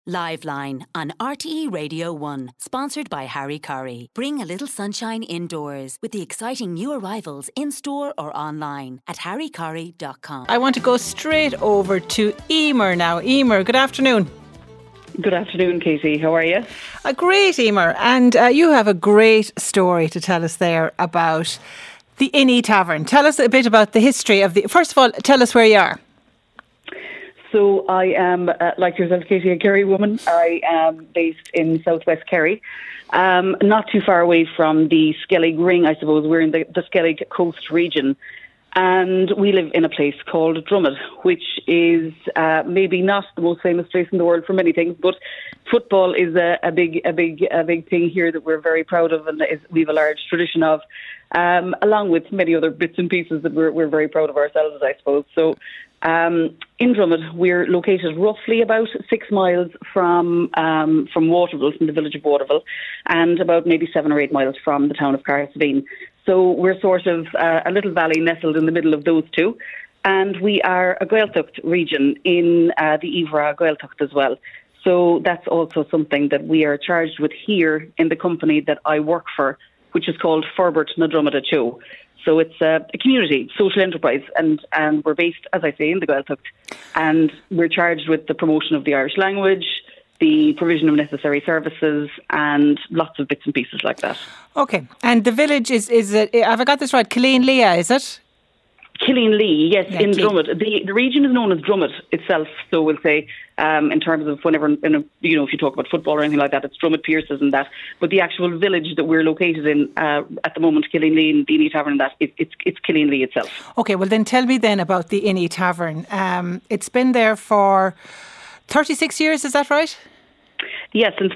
Liveline on RTE Radio 1, sponsored by Harry Curry. Bring a little sunshine indoors with the exciting new arrivals in-store or online at harrycurry.com. I want to go straight over to Emer now. Emer, good afternoon. Good afternoon, Katie. How are you? A great, Emer. And you have a great story to tell us there about the Innie Tavern. Tell us a bit about the history of the... First of all, tell us where you are. So I am, like yourself, Katie, a Kerry woman. I am based in southwest Kerry, not too far away from the Skellig Ring, I suppose. We're in the Skellig Coast region. And we live in a place called Drummond, which is maybe not the most famous place in the world for many things, but football is a big thing here that we're very proud of, and we have a large tradition of, along with many other bits and pieces that we're very proud of ourselves, I suppose. So in Drummond, we're located roughly about 6 miles from Waterville, from the village of Waterville, and about maybe 7 or 8 miles from the town of Carsveen. So we're sort of a little valley nestled in the middle of those two. And we are a Gaeltacht region in the Ivra Gaeltacht as well. So that's also something that we are charged with here in the company that I work for, which is called Forbert na Dromada Cho. So it's a community, social enterprise, and we're based, as I say, in the Gaeltacht. And we're charged with the promotion of the Irish language, the provision of necessary services, and lots of bits and pieces like that. Okay, and the village is have I got this right? Killeen Leah, is it? Killeen Lee, yes, yeah, in Drummond. The region is known as Drummond itself, so we'll say, in terms of whenever, if you talk about football or anything like that, it's Drummond Pierces and that. But the actual village that we're located in at the moment, Killeen Lee and the Innie Tavern and that, it's Killeen Lee itself. Okay, well then tell me then about the Innie Tavern. It's been there for 36 years, is that right? Yes, since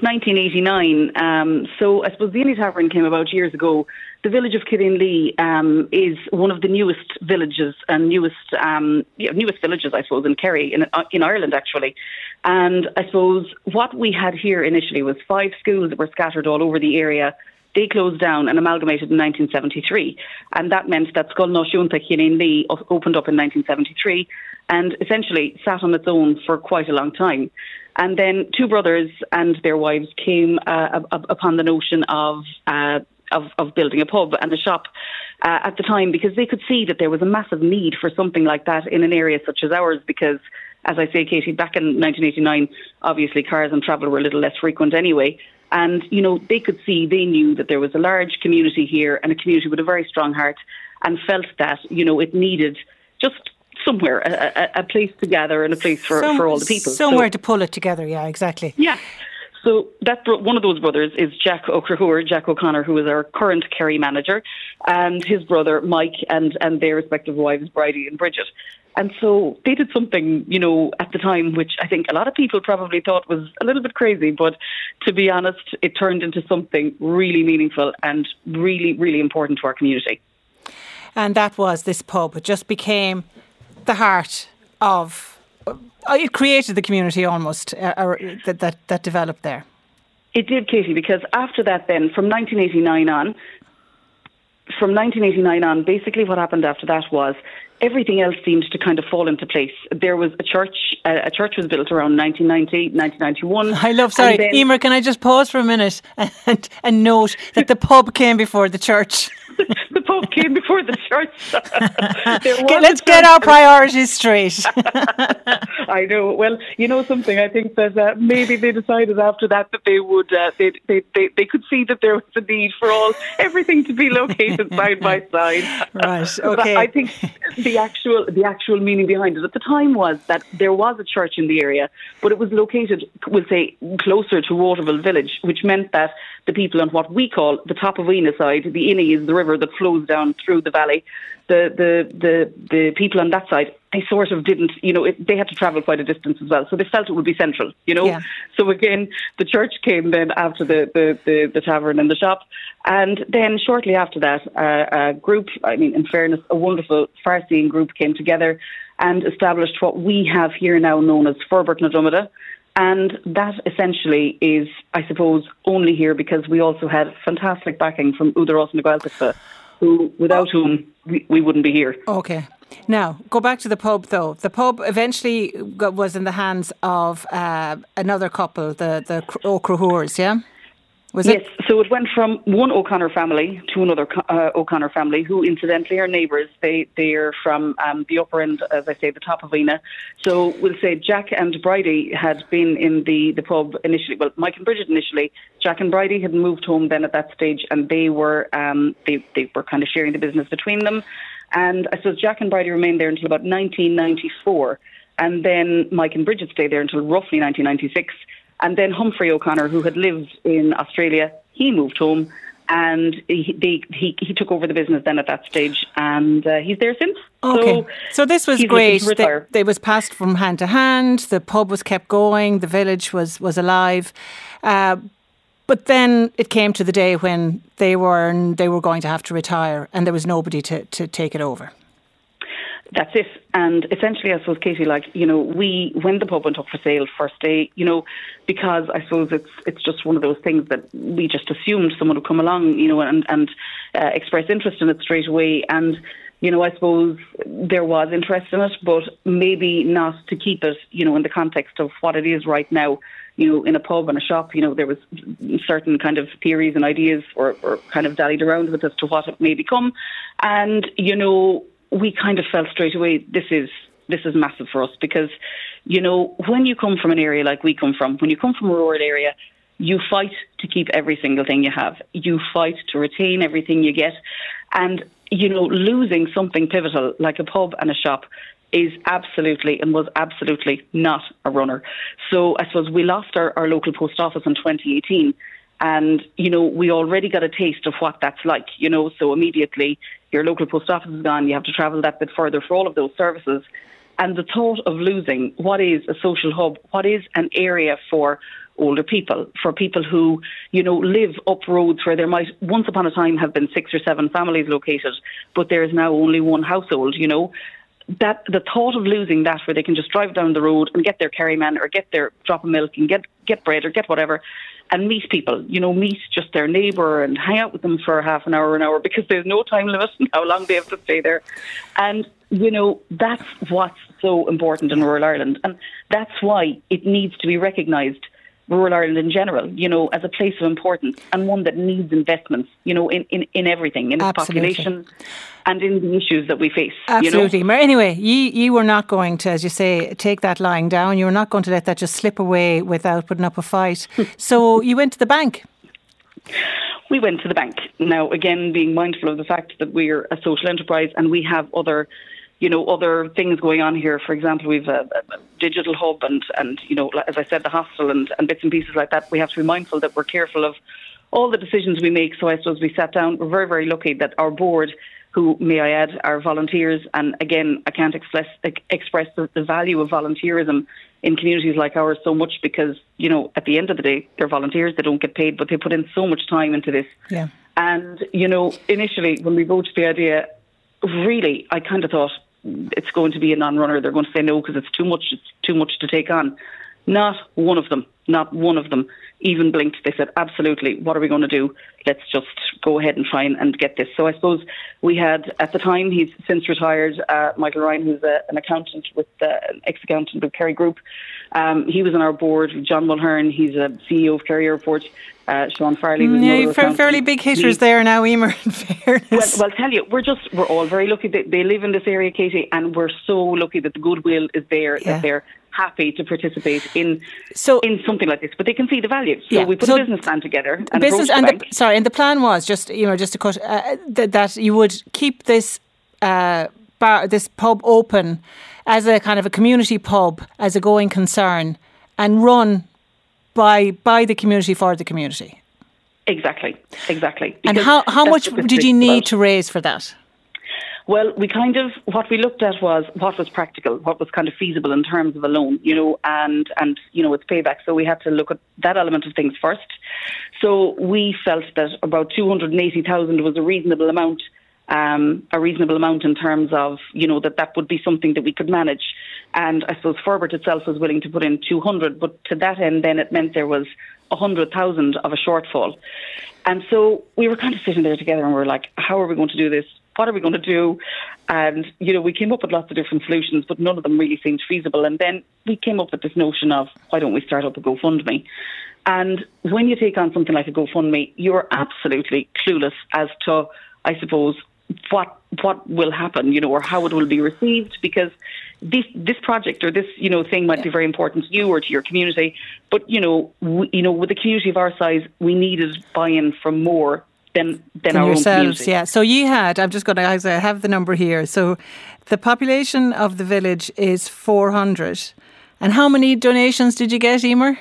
1989. So I suppose the Innie Tavern came about years ago. The village of Killeen is one of the newest villages and newest villages, I suppose, in Kerry, in Ireland, actually. And I suppose what we had here initially was 5 schools that were scattered all over the area. They closed down and amalgamated in 1973. And that meant that Scoil Náisiúnta Killeen Lee opened up in 1973 and essentially sat on its own for quite a long time. And then 2 brothers and their wives came upon the notion of building a pub and a shop at the time, because they could see that there was a massive need for something like that in an area such as ours, because, as I say, Katie, back in 1989, obviously cars and travel were a little less frequent anyway. And, they knew that there was a large community here, and a community with a very strong heart, and felt that, it needed just somewhere, a place to gather and a place for all the people. Somewhere to pull it together, yeah, exactly. Yeah. So one of those brothers is Jack O'Connor, who is our current Kerry manager, and his brother Mike, and their respective wives, Bridie and Bridget. And so they did something, at the time, which I think a lot of people probably thought was a little bit crazy, but to be honest, it turned into something really meaningful and really, really important to our community. And that was this pub. It just became the heart of... It created the community almost that developed there. It did, Katie, because after that then, from 1989 on, basically what happened after that was everything else seemed to kind of fall into place. There was a church was built around 1990, 1991. Emer, can I just pause for a minute and note that the pub came before the church? The pub came before the church. Let's get our priorities straight. I know. Well, you know something. I think that maybe they decided after that they would. They could see that there was a need for everything to be located side by side. Right. Okay. But I think the actual meaning behind it at the time was that there was a church in the area, but it was located, we'll say, closer to Waterville village, which meant that the people on what we call the top of Ina side, the Innie is the river that flows down through the valley. The people on that side, they sort of didn't, they had to travel quite a distance as well. So they felt it would be central, Yeah. So again, the church came then after the tavern and the shop. And then shortly after that, a group, in fairness, a wonderful far-seeing group came together and established what we have here now known as Forbert na Dromada. And that essentially is, I suppose, only here because we also had fantastic backing from Údarás na Gaeltachta. without whom we wouldn't be here. Okay. Now, go back to the pub, though. The pub eventually was in the hands of another couple, the O'Crohures, yeah? Yes, so it went from one O'Connor family to another O'Connor family, who incidentally are neighbours. They're from the upper end, as I say, the top of Ina. So we'll say Jack and Bridie had been in the pub initially. Well, Mike and Bridget initially. Jack and Bridie had moved home then at that stage, and they were they were kind of sharing the business between them. And I suppose Jack and Bridie remained there until about 1994, and then Mike and Bridget stayed there until roughly 1996. And then Humphrey O'Connor, who had lived in Australia, he moved home, and he took over the business then at that stage, and he's there since. Okay, so this was great. They was passed from hand to hand. The pub was kept going. The village was alive. But then it came to the day when they were going to have to retire, and there was nobody to take it over. That's it. And essentially, I suppose, Katie, when the pub went up for sale first day, because I suppose it's just one of those things that we just assumed someone would come along, and express interest in it straight away. And, I suppose there was interest in it, but maybe not to keep it, in the context of what it is right now. In a pub and a shop, there was certain kind of theories and ideas or kind of dallied around with as to what it may become. And, we kind of felt straight away, this is massive for us because, when you come from an area like we come from, when you come from a rural area, you fight to keep every single thing you have. You fight to retain everything you get. And, losing something pivotal like a pub and a shop is absolutely and was absolutely not a runner. So I suppose we lost our local post office in 2018. And, we already got a taste of what that's like, so immediately your local post office is gone. You have to travel that bit further for all of those services. And the thought of losing what is a social hub, what is an area for older people, for people who, live up roads where there might once upon a time have been 6 or 7 families located, but there is now only one household, that the thought of losing that, where they can just drive down the road and get their Kerryman or get their drop of milk and get bread or get whatever, and meet people, meet just their neighbour and hang out with them for half an hour, because there's no time limit on how long they have to stay there. And, that's what's so important in rural Ireland. And that's why it needs to be recognised, rural Ireland in general, as a place of importance and one that needs investments, in everything, in its population and in the issues that we face. Absolutely. Anyway, you were not going to, as you say, take that lying down. You were not going to let that just slip away without putting up a fight. So you went to the bank. We went to the bank. Now, again, being mindful of the fact that we're a social enterprise and we have other things going on here. For example, we've a digital hub and as I said, the hostel and bits and pieces like that. We have to be mindful that we're careful of all the decisions we make. So I suppose we sat down. We're very, very lucky that our board, who, may I add, are volunteers. And again, I can't express the value of volunteerism in communities like ours so much because, at the end of the day, they're volunteers. They don't get paid, but they put in so much time into this. Yeah. And, initially, when we voted the idea, really, I kind of thought, it's going to be a non-runner. They're going to say no because it's too much to take on. Not one of them even blinked. They said, absolutely, what are we going to do? Let's just go ahead and try and get this. So I suppose we had, at the time, he's since retired, Michael Ryan, who's an accountant an ex-accountant with Kerry Group. He was on our board. John Mulhern, he's a CEO of Kerry Airport. Sean Farley, who's fairly big hitters there now, Emer, in fairness. Well, I'll tell you, we're all very lucky that they live in this area, Katie, and we're so lucky that the goodwill is there, that they're happy to participate in something like this, but they can see the value. So we put a business plan together. And the plan was just to cut that you would keep this this pub open as a kind of a community pub, as a going concern, and run by the community for the community. Exactly. And how much did you need to raise for that? Well, what we looked at was what was practical, what was kind of feasible in terms of a loan, and its payback. So we had to look at that element of things first. So we felt that about 280,000 was a reasonable amount in terms of, that would be something that we could manage. And I suppose Ferbert itself was willing to put in 200, but to that end, then it meant there was 100,000 of a shortfall. And so we were kind of sitting there together and we were like, how are we going to do this? What are we going to do? And, we came up with lots of different solutions, but none of them really seemed feasible. And then we came up with this notion of, why don't we start up a GoFundMe? And when you take on something like a GoFundMe, you're absolutely clueless as to, I suppose, what will happen, or how it will be received, because this project or this, thing might be very important to you or to your community. But, with a community of our size, we needed buy-in from more than our yourselves, own community. Yeah. So you had, I'm just going to, I have the number here. So the population of the village is 400. And how many donations did you get, Emer?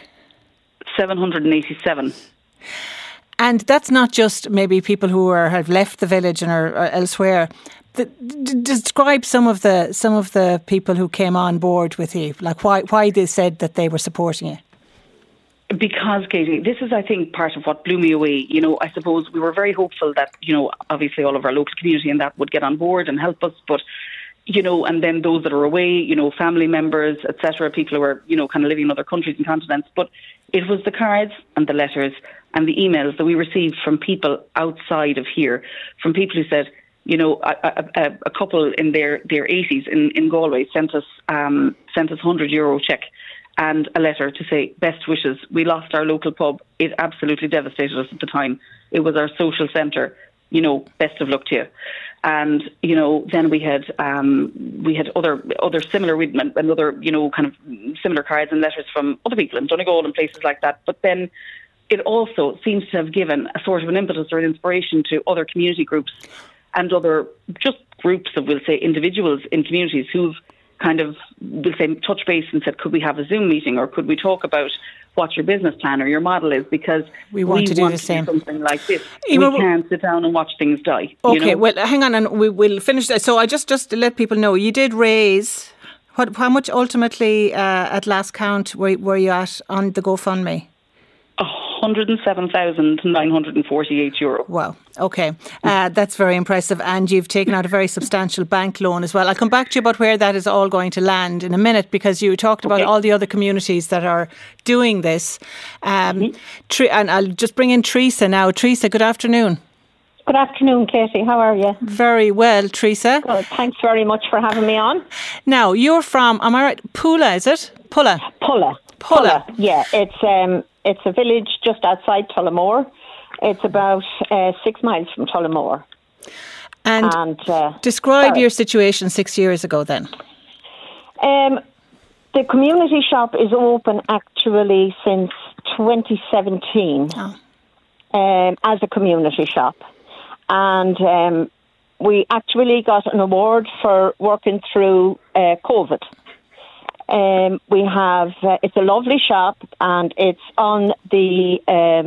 787. And that's not just maybe people who have left the village and are elsewhere. Describe some of the people who came on board with you, like why they said that they were supporting you. Because, Katie, this is, I think, part of what blew me away. I suppose we were very hopeful that, obviously all of our local community and that would get on board and help us. But, and then those that are away, family members, etc., people who are, kind of living in other countries and continents. But it was the cards and the letters and the emails that we received from people outside of here, from people who said, a couple in their 80s in Galway sent us €100 check and a letter to say, best wishes. We lost our local pub. It absolutely devastated us at the time. It was our social centre. Best of luck to you. And, then we had other similar, and other, kind of similar cards and letters from other people in Donegal and places like that. But then it also seems to have given a sort of an impetus or an inspiration to other community groups and other just groups of, we'll say, individuals in communities who've kind of, we'll say, touch base and said, could we have a Zoom meeting, or could we talk about what your business plan or your model is, because we want to do the same. Something like this. We can't sit down and watch things die. Okay, well, hang on, and we'll finish that. So I just to let people know, you did raise, how much ultimately at last count were you at on the GoFundMe? €107,948. Wow. Okay. That's very impressive. And you've taken out a very substantial bank loan as well. I'll come back to you about where that is all going to land in a minute, because you talked about all the other communities that are doing this. And I'll just bring in Teresa now. Teresa, good afternoon. Good afternoon, Katie. How are you? Very well, Teresa. Good. Thanks very much for having me on. Now, you're from, am I right, Pula, is it? Pulla. Yeah, it's a village just outside Tullamore. It's about 6 miles from Tullamore. And describe your situation 6 years ago then. The community shop is open actually since 2017 as a community shop. And we actually got an award for working through COVID. We have, it's a lovely shop, and it's on the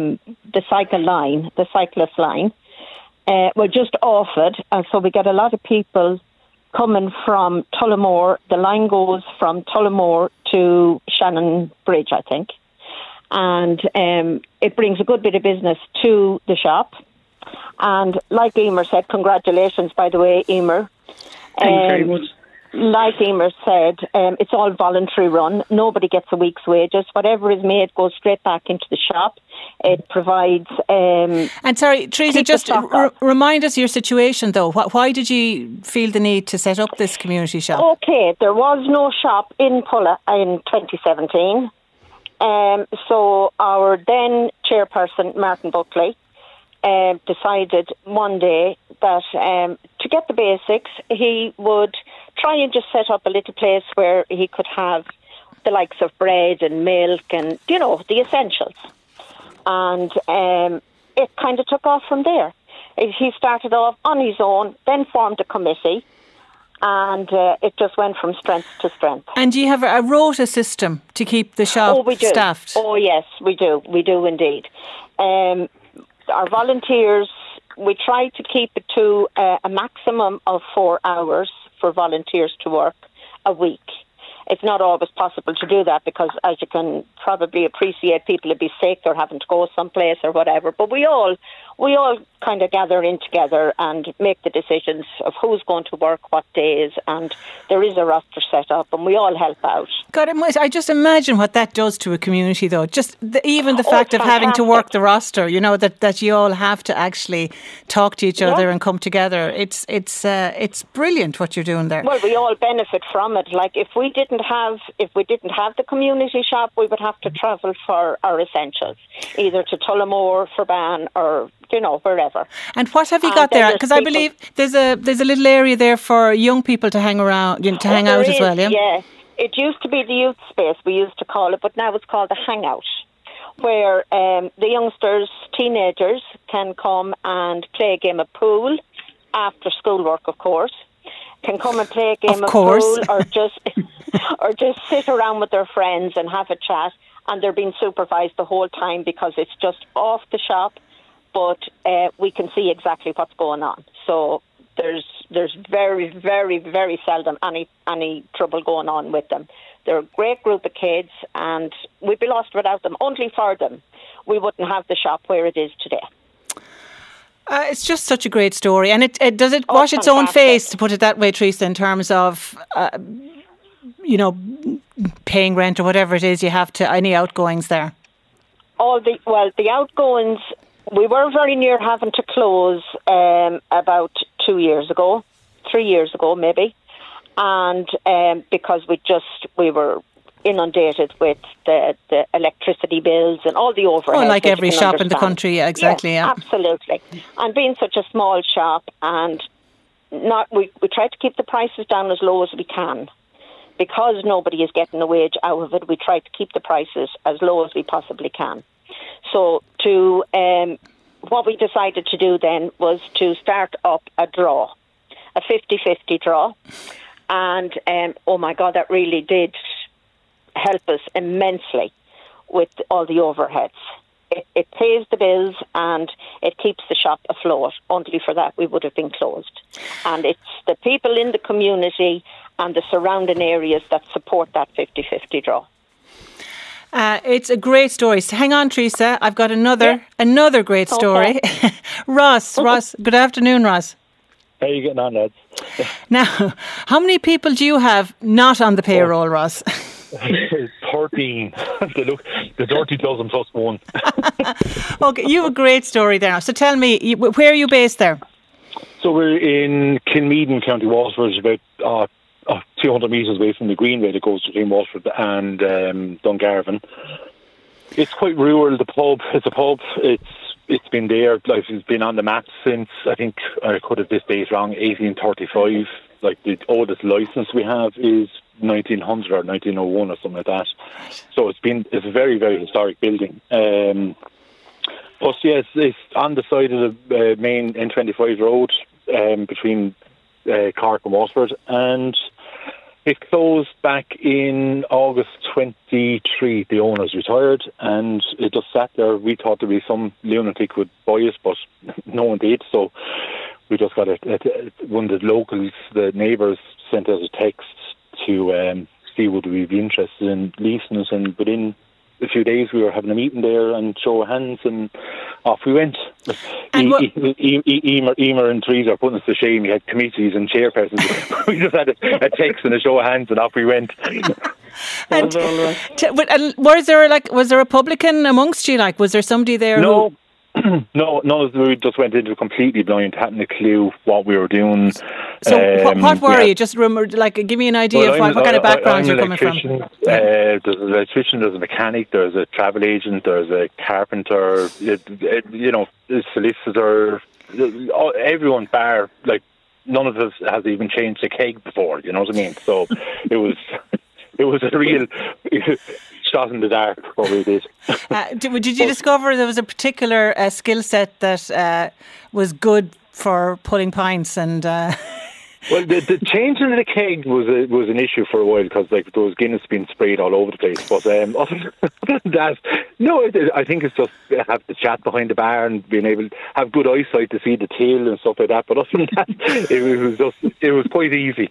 cyclist line. We're just off it, and so we get a lot of people coming from Tullamore. The line goes from Tullamore to Shannon Bridge, I think. And it brings a good bit of business to the shop. And like Emer said, congratulations, by the way, Emer. Thanks very much. Like Emer said, it's all voluntary run. Nobody gets a week's wages. Whatever is made goes straight back into the shop. It provides... and sorry, Teresa, just remind us your situation, though. Why did you feel the need to set up this community shop? Okay, there was no shop in Pulla in 2017. So our then chairperson, Martin Buckley, decided one day that to get the basics, he would try and just set up a little place where he could have the likes of bread and milk and, the essentials. And it kind of took off from there. He started off on his own, then formed a committee, and it just went from strength to strength. And do you have a rota system to keep the shop staffed? Oh, yes, we do. We do indeed. Our volunteers, we try to keep it to a maximum of 4 hours for volunteers to work a week. It's not always possible to do that because, as you can probably appreciate, people will be sick or having to go someplace or whatever. But we all kind of gather in together and make the decisions of who's going to work what days, and there is a roster set up and we all help out. God, I just imagine what that does to a community, though. Just even the fact of having to work the roster, you know, that you all have to actually talk to each other and come together. It's brilliant what you're doing there. Well, we all benefit from it. Like if we didn't have the community shop, we would have to travel for our essentials, either to Tullamore, Ferban, or wherever. And what have you got there? Because I believe there's a little area there for young people to hang around, to hang out as well. Yeah, it used to be the youth space, we used to call it, but now it's called the hangout, where the youngsters, teenagers, can come and play a game of pool after schoolwork, of course. Can come and play a game of pool, or just sit around with their friends and have a chat. And they're being supervised the whole time because it's just off the shop, but we can see exactly what's going on. So there's very, very, very seldom any trouble going on with them. They're a great group of kids, and we'd be lost without them. Only for them, we wouldn't have the shop where it is today. It's just such a great story, and it does it wash its own face, to put it that way, Teresa, in terms of paying rent or whatever it is you have to, any outgoings there. The outgoings, we were very near having to close about 3 years ago maybe, and because we were inundated with the electricity bills and all the overhead. Oh, like every shop in the country, exactly. Yeah, absolutely. And being such a small shop, and we try to keep the prices down as low as we can. Because nobody is getting a wage out of it, we try to keep the prices as low as we possibly can. So what we decided to do then was to start up a draw, a 50-50 draw. And oh my God, that really did help us immensely with all the overheads. It pays the bills and it keeps the shop afloat. Only for that we would have been closed. And it's the people in the community and the surrounding areas that support that 50-50 draw. It's a great story. So hang on, Teresa. I've got another great story. Okay. Ross, good afternoon, Ross. How are you getting on, lads? Now, how many people do you have not on the payroll, Ross? 13. The dirty dozen plus one. Okay, you have a great story there. So tell me, where are you based there? So we're in Kilmeaden, County Waterford, about 200 metres away from the Greenway that goes between Waterford and Dungarvan. It's quite rural, the pub. It's a pub. It's been there, like it's been on the map since, I think, I could have this date wrong, 1835. Like the oldest licence we have is 1900 or 1901 or something like that. So it's a very, very historic building. But yes, it's on the side of the main N25 road between Cork and Waterford, and it closed back in August 23. The owners retired, and it just sat there. We thought there'd be some lunatic would buy it, but no one did. So we just got one of the locals, the neighbours, sent us a text to see would we be interested in leasing us, and within a few days we were having a meeting there and show of hands, and off we went. Emer and Teresa are putting us to shame. We had committees and chairpersons. We just had a text and a show of hands, and off we went. And was there a publican amongst you? Like, was there somebody there? No. No, none of us. We just went into completely blind, hadn't a clue what we were doing. So what were you? Just give me an idea of what kind of background you're coming from. There's an electrician, there's a mechanic, there's a travel agent, there's a carpenter, a solicitor, everyone bar, like, none of us has even changed a keg before, you know what I mean? So it was a real shot in the dark, what we did. Did you discover there was a particular skill set that was good for pulling pints and... Well, the changing of the keg was an issue for a while, because there was Guinness being sprayed all over the place. But other than that, no, I think it's just have the chat behind the bar and being able to have good eyesight to see the tail and stuff like that. But other than that, it was quite easy.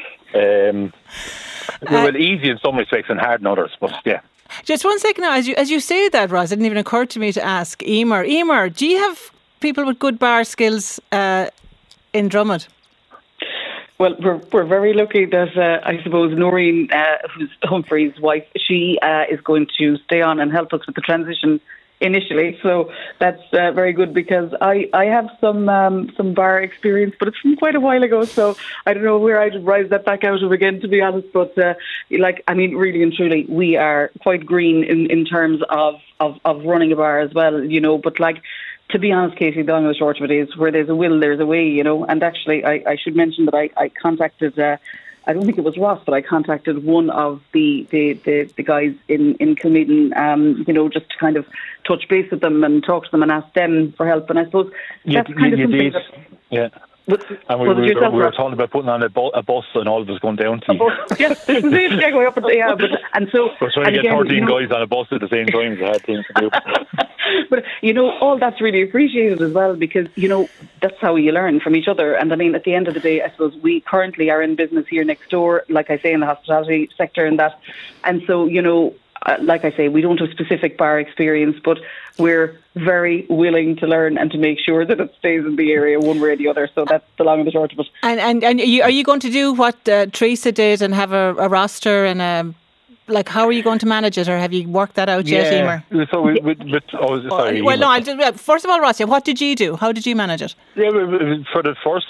Well, easy in some respects and hard in others, but yeah. Just one second now, as you say that, Roz, it didn't even occur to me to ask Emer, do you have people with good bar skills in Drummond? Well, we're very lucky that I suppose Noreen, who's Humphrey's wife, she is going to stay on and help us with the transition initially. So that's very good, because I have some bar experience, but it's from quite a while ago. So I don't know where I'd rise that back out of again, to be honest. But really and truly, we are quite green in terms of running a bar as well, But to be honest, Katie, the long and the short of it is, where there's a will, there's a way, And actually, I should mention that I contacted, I don't think it was Ross, but I contacted one of the guys in Kilmeaden, just to kind of touch base with them and talk to them and ask them for help. And I suppose that's kind of something that... Yeah. And we were talking about putting on a bus and all of us going down to you. Yes, this is it. Yeah, going up and so we're trying to get 13 guys on a bus at the same time. It's a hard thing to do. But all that's really appreciated as well, because that's how you learn from each other. And I mean, at the end of the day, I suppose we currently are in business here next door, like I say, in the hospitality sector and that. And so like I say, we don't have specific bar experience, but we're very willing to learn and to make sure that it stays in the area one way or the other. So that's the long and the short of it. And are you going to do what Teresa did and have a roster and how are you going to manage it, or have you worked that out yet, Emer? So sorry. Well, no. First of all, Ross, what did you do? How did you manage it? Yeah, for the first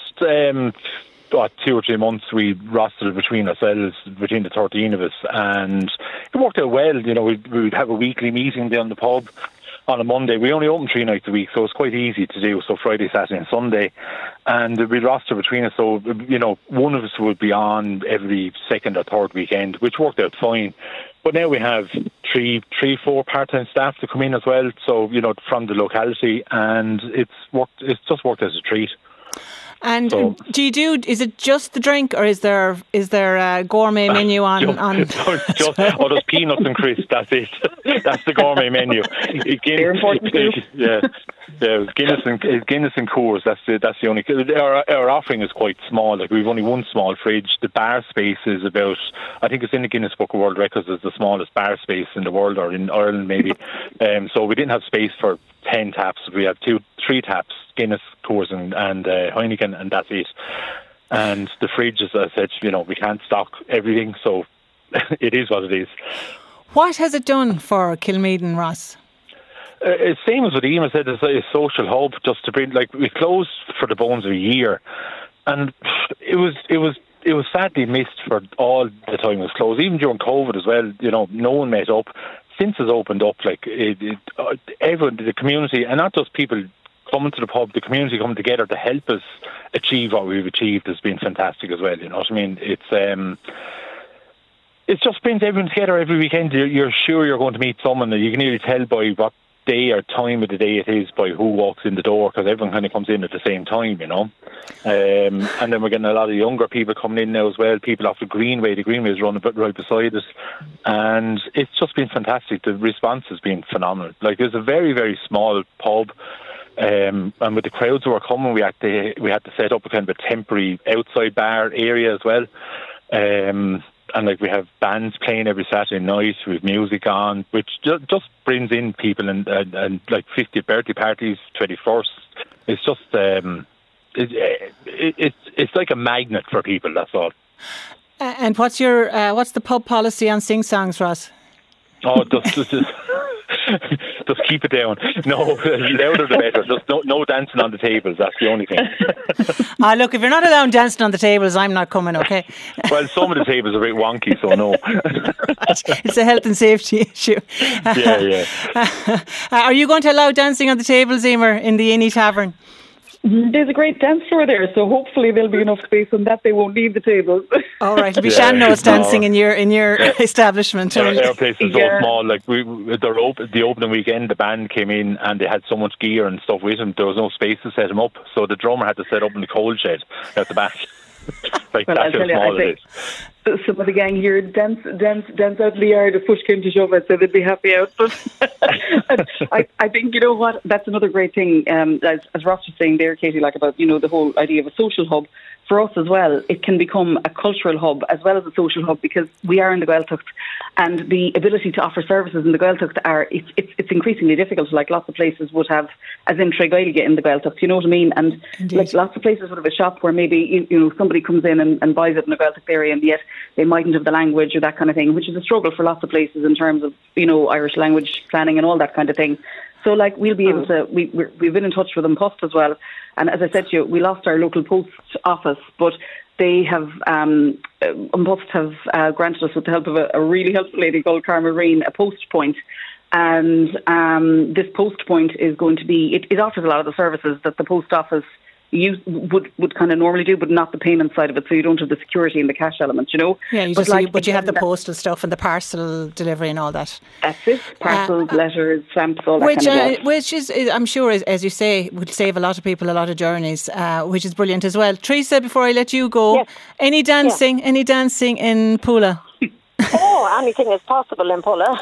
2 or 3 months, we rostered it between ourselves, between the 13 of us, and it worked out well. We'd have a weekly meeting down the pub on a Monday. We only open 3 nights a week, so it's quite easy to do. So Friday, Saturday and Sunday, and we'd roster between us. So one of us would be on every second or third weekend, which worked out fine. But now we have 4 part-time staff to come in as well. So from the locality, and it's just worked as a treat. And is it just the drink, or is there a gourmet menu on? There's peanuts and crisps. That's it. That's the gourmet menu. They're important too. Yeah, Guinness and Coors. That's the only. Our offering is quite small. We've only one small fridge. The bar space is about, I think it's in the Guinness Book of World Records as the smallest bar space in the world, or in Ireland maybe. So we didn't have space for 10 taps. We had 3 taps, Guinness, Coors and Heineken, and that's it. And the fridge, as I said, we can't stock everything, so it is what it is. What has it done for Kilmeaden, Ross? It's same as what Emer said. It's a social hub, just to bring. We closed for the bones of a year, and it was sadly missed for all the time it was closed. Even during COVID as well, no one met up. Since it's opened up, everyone, the community, and not just people coming to the pub, the community coming together to help us achieve what we've achieved has been fantastic as well. You know what I mean? It just brings everyone together every weekend. You're sure you're going to meet someone that you can nearly tell by what day or time of the day it is by who walks in the door, because everyone kind of comes in at the same time, and then we're getting a lot of younger people coming in now as well, people off the Greenway. The Greenway is running right beside us, and it's just been fantastic. The response has been phenomenal. It's a very, very small pub, and with the crowds who are coming, we had to set up a kind of a temporary outside bar area as well. And we have bands playing every Saturday night with music on, which just brings in people, and 50th birthday parties, 21st. It's just it's like a magnet for people. That's all. And what's the pub policy on sing songs, Ross? Oh, just keep it down. No, louder the better. Just no dancing on the tables. That's the only thing. Look, if you're not allowed dancing on the tables, I'm not coming, okay? Well, some of the tables are a bit wonky, so no. It's a health and safety issue. Yeah. Are you going to allow dancing on the tables, Emer, in the Innie Tavern? There's a great dance floor there, so hopefully there'll be enough space on that they won't need the tables. All right, it'll be Shannos dancing in your establishment. Our place is so small. The opening weekend, the band came in and they had so much gear and stuff with them. There was no space to set them up, so the drummer had to set up in the coal shed at the back. That's how small it is. Some of the gang here dance out in the yard if push came to shove it, so they'd be happy out. But I think, you know what, that's another great thing, as Ross was saying there, Katie, about, the whole idea of a social hub. for us as well, it can become a cultural hub as well as a social hub, because we are in the Gaeltacht, and the ability to offer services in the Gaeltacht it's increasingly difficult. Like lots of places would have as in Tre Gaeilge in the Gaeltacht, you know what I mean? And like lots of places would have a shop where maybe you know somebody comes in and buys it in a Gaeltacht area, and yet they mightn't have the language or that kind of thing, which is a struggle for lots of places in terms of, you know, Irish language planning and all that kind of thing. So, like, we'll be able to, we've been in touch with An Post as well. And as I said to you, we lost our local post office, but they have, An Post have granted us, with the help of a really helpful lady called Carmen Reen, a post point. And this post point is going to be, it offers a lot of the services that the post office would kind of normally do, but not the payment side of it. So you don't have the security and the cash element, you know. Yeah, you you have the postal stuff and the parcel delivery and all that. That's it. Parcels, letters, stamps, all that kind of stuff. Which is, I'm sure, as you say, would save a lot of people a lot of journeys, which is brilliant as well. Teresa, before I let you go, yes. Any dancing in Pula? Oh, anything is possible in Pula.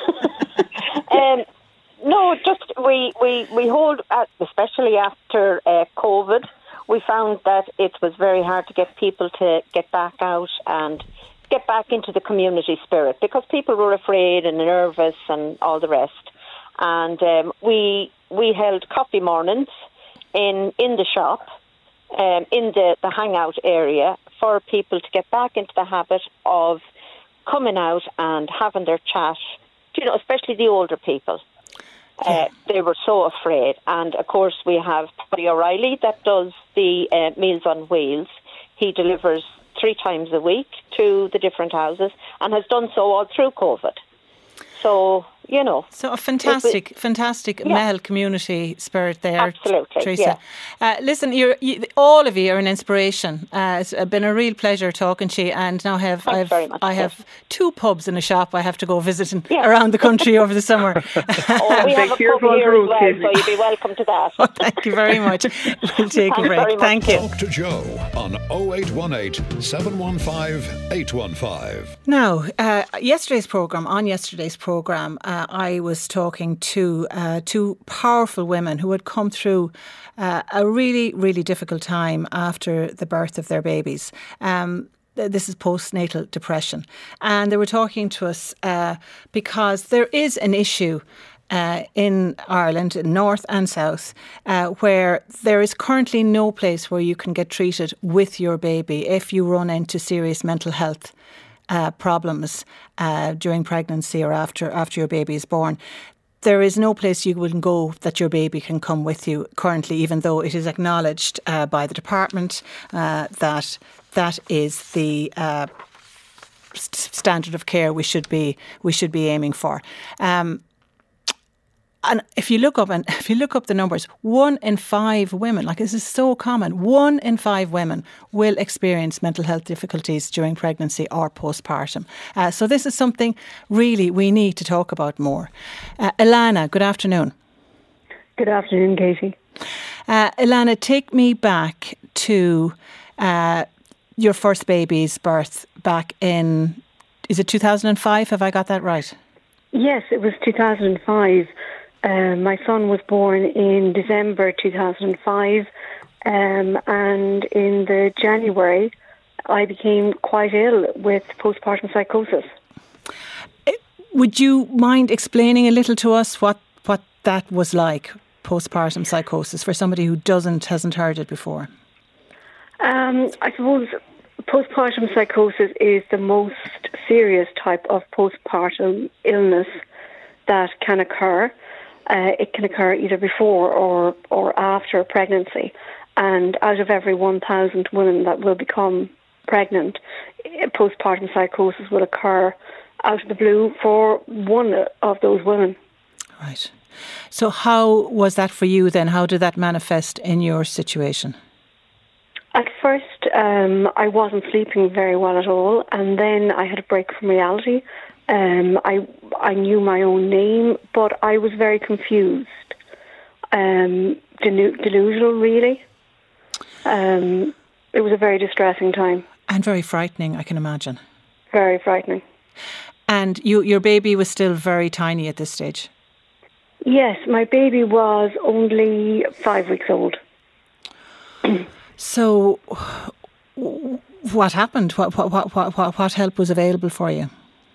No, just we hold, especially after COVID, we found that it was very hard to get people to get back out and get back into the community spirit, because people were afraid and nervous and all the rest. And we held coffee mornings in the shop, in the hangout area, for people to get back into the habit of coming out and having their chat, you know, especially the older people. They were so afraid. And of course we have Paddy O'Reilly that does the Meals on Wheels. He delivers 3 times a week to the different houses and has done so all through COVID. So, you know. So a fantastic Mel community spirit there. Absolutely, Teresa. Yeah. Listen, all of you are an inspiration. It's been a real pleasure talking to you, and now I have 2 pubs and a shop I have to go visiting around the country over the summer. We have a pub here as well, so you'd be welcome to that. Oh, thank you very much. We'll take a break. Thank you. Talk to Joe on 0818 715 815. Now, on yesterday's programme, I was talking to 2 powerful women who had come through a really, really difficult time after the birth of their babies. This is postnatal depression. And they were talking to us because there is an issue in Ireland, in north and south, where there is currently no place where you can get treated with your baby if you run into serious mental health problems during pregnancy or after your baby is born. There is no place you can go that your baby can come with you currently, even though it is acknowledged by the department that is the standard of care we should be aiming for. And if you look up the numbers, 1 in 5 women, like this is so common, 1 in 5 women will experience mental health difficulties during pregnancy or postpartum. So this is something really we need to talk about more. Ilana, good afternoon. Good afternoon, Katie. Ilana, take me back to your first baby's birth back in, is it 2005? Have I got that right? Yes, it was 2005. My son was born in December 2005, and in the January I became quite ill with postpartum psychosis. Would you mind explaining a little to us what that was like, postpartum psychosis, for somebody who hasn't heard it before? I suppose postpartum psychosis is the most serious type of postpartum illness that can occur. It can occur either before or after pregnancy. And out of every 1,000 women that will become pregnant, postpartum psychosis will occur out of the blue for 1 of those women. Right. So how was that for you then? How did that manifest in your situation? At first, I wasn't sleeping very well at all, and then I had a break from reality. I knew my own name, but I was very confused. Delusional, really. It was a very distressing time. And very frightening, I can imagine. Very frightening. And your baby was still very tiny at this stage? Yes, my baby was only 5 weeks old. So what happened? What help was available for you?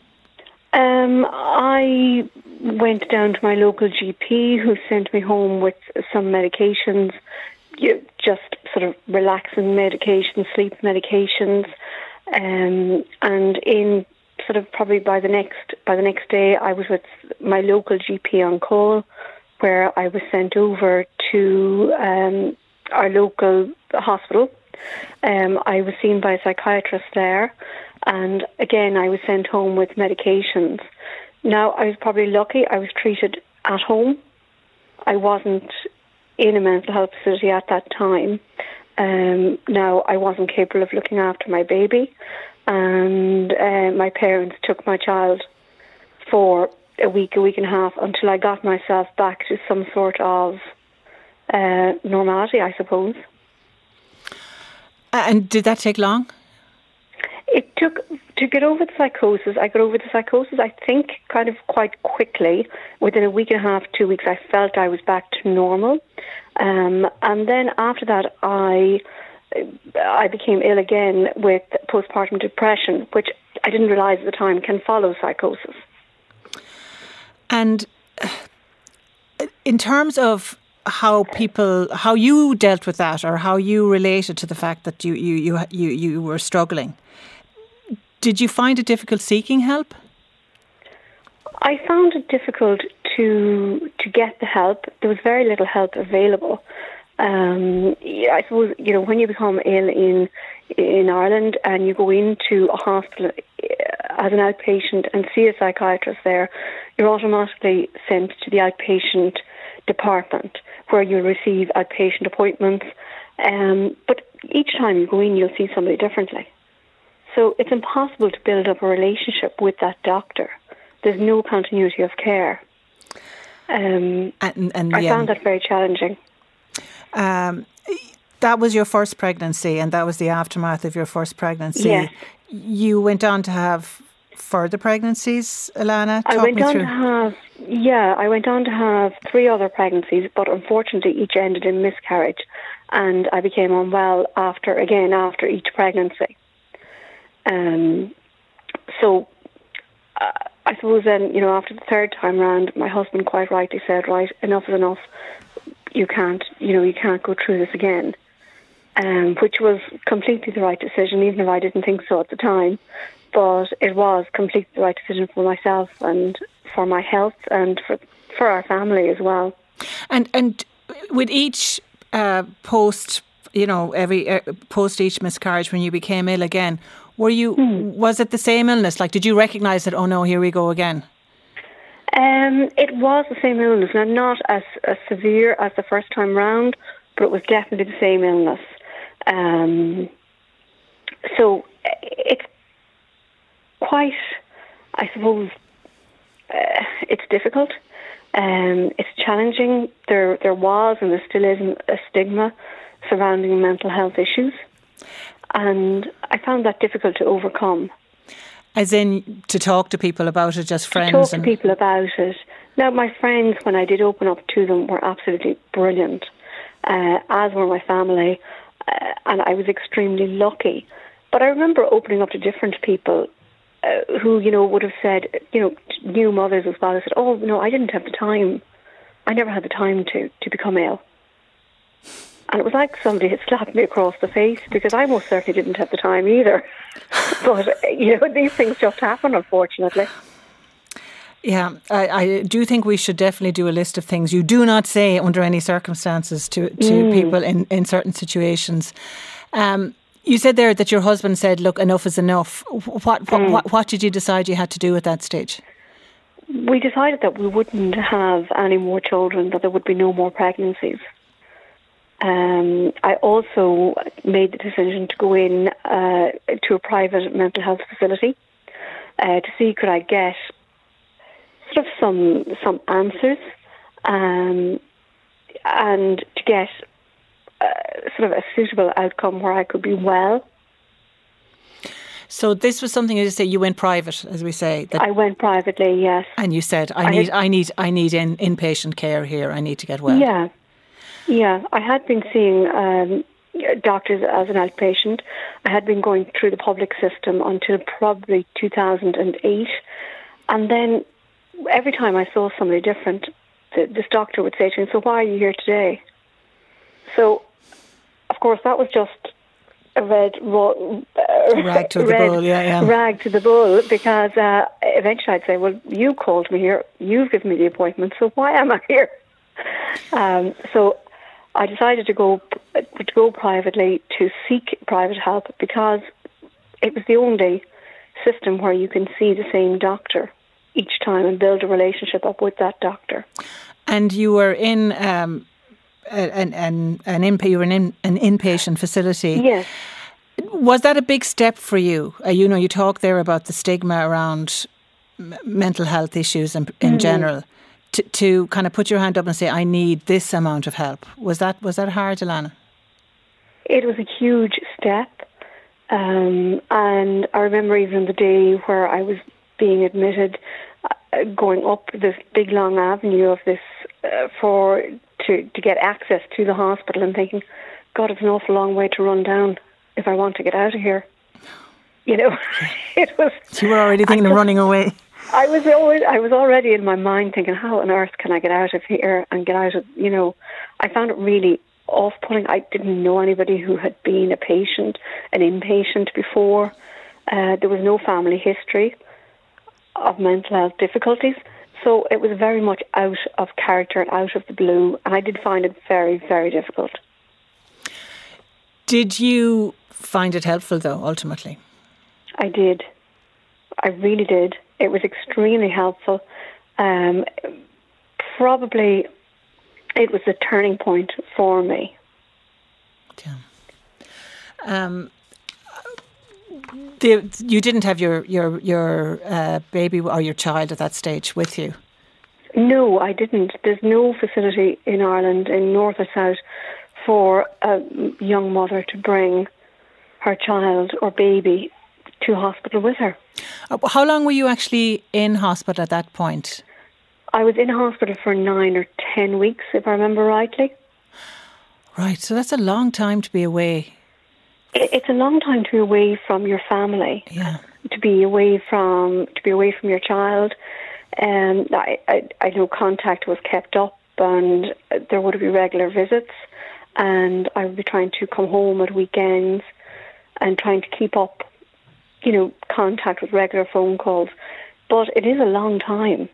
I went down to my local GP, who sent me home with some medications, just sort of relaxing medications, sleep medications, and in sort of probably by the next day, I was with my local GP on call, where I was sent over to our local hospital. I was seen by a psychiatrist there, and again I was sent home with medications. Now, I was probably lucky I was treated at home. I wasn't in a mental health facility at that time. Now, I wasn't capable of looking after my baby, and my parents took my child for a week and a half until I got myself back to some sort of normality, I suppose. And did that take long? It took, to get over the psychosis, I got over the psychosis, I think, kind of quite quickly. Within a week and a half, 2 weeks, I felt I was back to normal. And then after that, I became ill again with postpartum depression, which I didn't realise at the time can follow psychosis. And in terms of how you dealt with that, or how you related to the fact that you were struggling, did you find it difficult seeking help? I found it difficult to get the help. There was very little help available. I suppose, when you become ill in Ireland and you go into a hospital as an outpatient and see a psychiatrist there, you're automatically sent to the outpatient department, where you'll receive outpatient appointments. But each time you go in, you'll see somebody differently. So it's impossible to build up a relationship with that doctor. There's no continuity of care. I found that very challenging. That was your first pregnancy, and that was the aftermath of your first pregnancy. Yes. You went on to have further pregnancies, Ilana? I went on to have 3 other pregnancies, but unfortunately each ended in miscarriage, and I became unwell after each pregnancy. So I suppose then, after the third time round, my husband quite rightly said, right, enough is enough. You can't go through this again. Which was completely the right decision, even if I didn't think so at the time. But it was completely the right decision for myself and for my health and for our family as well. And with each post each miscarriage, when you became ill again, was it the same illness? Like, did you recognise that, oh no, here we go again? It was the same illness. Now, not as severe as the first time round, but it was definitely the same illness. So it's quite, I suppose, it's difficult. It's challenging. There was and there still is a stigma surrounding mental health issues. And I found that difficult to overcome. As in, to talk to people about it, just friends? To talk to people about it. Now, my friends, when I did open up to them, were absolutely brilliant, as were my family, and I was extremely lucky. But I remember opening up to different people who, would have said, new mothers as well, I said, oh, no, I didn't have the time. I never had the time to become ill. And it was like somebody had slapped me across the face, because I most certainly didn't have the time either. But, these things just happen, unfortunately. Yeah, I do think we should definitely do a list of things you do not say under any circumstances to people in certain situations. You said there that your husband said, look, enough is enough. What did you decide you had to do at that stage? We decided that we wouldn't have any more children, that there would be no more pregnancies. I also made the decision to go in to a private mental health facility to see could I get sort of some answers and to get sort of a suitable outcome where I could be well. So this was something, as you say, you went private, as we say. I went privately, yes. And you said, I need inpatient care here. I need to get well. Yeah. I had been seeing doctors as an outpatient. I had been going through the public system until probably 2008. And then every time I saw somebody different, this doctor would say to me, "So why are you here today?" So, of course, that was just a rag to the bull, rag to the bull, because eventually I'd say, "Well, you called me here, you've given me the appointment, so why am I here?" So I decided to go privately, to seek private help, because it was the only system where you can see the same doctor each time and build a relationship up with that doctor. And you were in an inpatient facility. Yes. Was that a big step for you? You talk there about the stigma around mental health issues in general. To kind of put your hand up and say, "I need this amount of help." Was that hard, Alana? It was a huge step. And I remember even the day where I was being admitted, going up this big long avenue of this to get access to the hospital, and thinking, "God, it's an awful long way to run down if I want to get out of here." It was. You were already thinking of running away. I was already in my mind thinking, how on earth can I get out of here and get out of, I found it really off-putting. I didn't know anybody who had been an inpatient before. There was no family history of mental health difficulties. So it was very much out of character and out of the blue. And I did find it very, very difficult. Did you find it helpful, though, ultimately? I did. I really did. It was extremely helpful. Probably it was a turning point for me. Yeah. You didn't have your baby or your child at that stage with you? No, I didn't. There's no facility in Ireland, in north or south, for a young mother to bring her child or baby to hospital with her. How long were you actually in hospital at that point? I was in hospital for 9 or 10 weeks, if I remember rightly. Right, so that's a long time to be away. It's a long time to be away from your family. Yeah. To be away from your child. And I know contact was kept up, and there would be regular visits, and I would be trying to come home at weekends and trying to keep up, contact with regular phone calls. But it is a long time.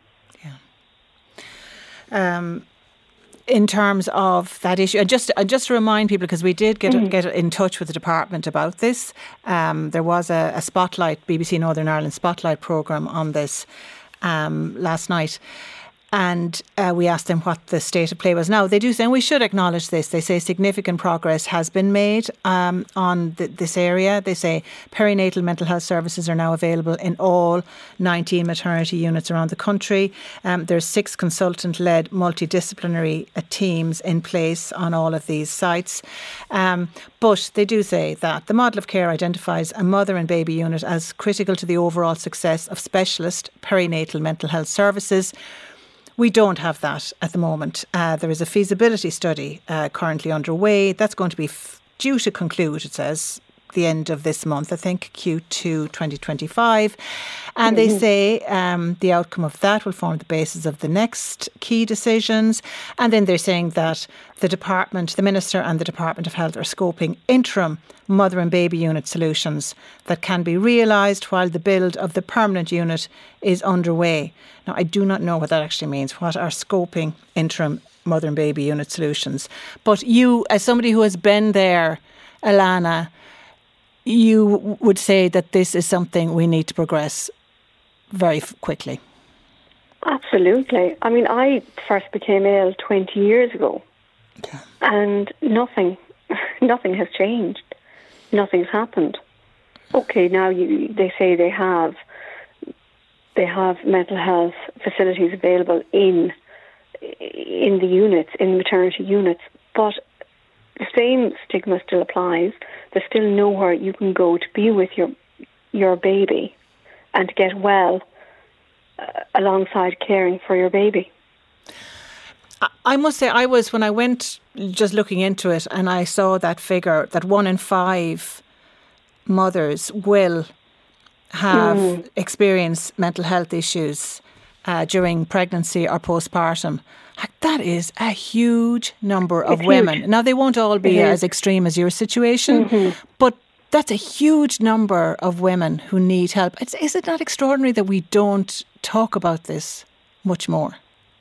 Yeah. In terms of that issue, and just to remind people, because we did get in touch with the department about this, there was a spotlight, BBC Northern Ireland spotlight programme on this last night, and we asked them what the state of play was. Now, they do say, and we should acknowledge this, they say significant progress has been made on this area. They say perinatal mental health services are now available in all 19 maternity units around the country. There's 6 consultant-led multidisciplinary teams in place on all of these sites. But they do say that the model of care identifies a mother and baby unit as critical to the overall success of specialist perinatal mental health services. We don't have that at the moment. There is a feasibility study currently underway. That's going to be due to conclude, it says, the end of this month, I think, Q2 2025. And they say the outcome of that will form the basis of the next key decisions. And then they're saying that the department, the Minister and the Department of Health are scoping interim mother and baby unit solutions that can be realised while the build of the permanent unit is underway. Now, I do not know what that actually means. What are scoping interim mother and baby unit solutions? But you, as somebody who has been there, Alana, you would say that this is something we need to progress very quickly. Absolutely. I mean, I first became ill 20 years ago, and nothing has changed. Nothing's happened. Okay, now they say they have mental health facilities available in the units, in maternity units, but the same stigma still applies. There's still nowhere you can go to be with your baby and to get well alongside caring for your baby. I must say, when I went just looking into it and I saw that figure, that 1 in 5 mothers will have experienced mental health issues during pregnancy or postpartum. That is a huge number of women. Huge. Now, they won't all be as extreme as your situation, but that's a huge number of women who need help. Is it not extraordinary that we don't talk about this much more?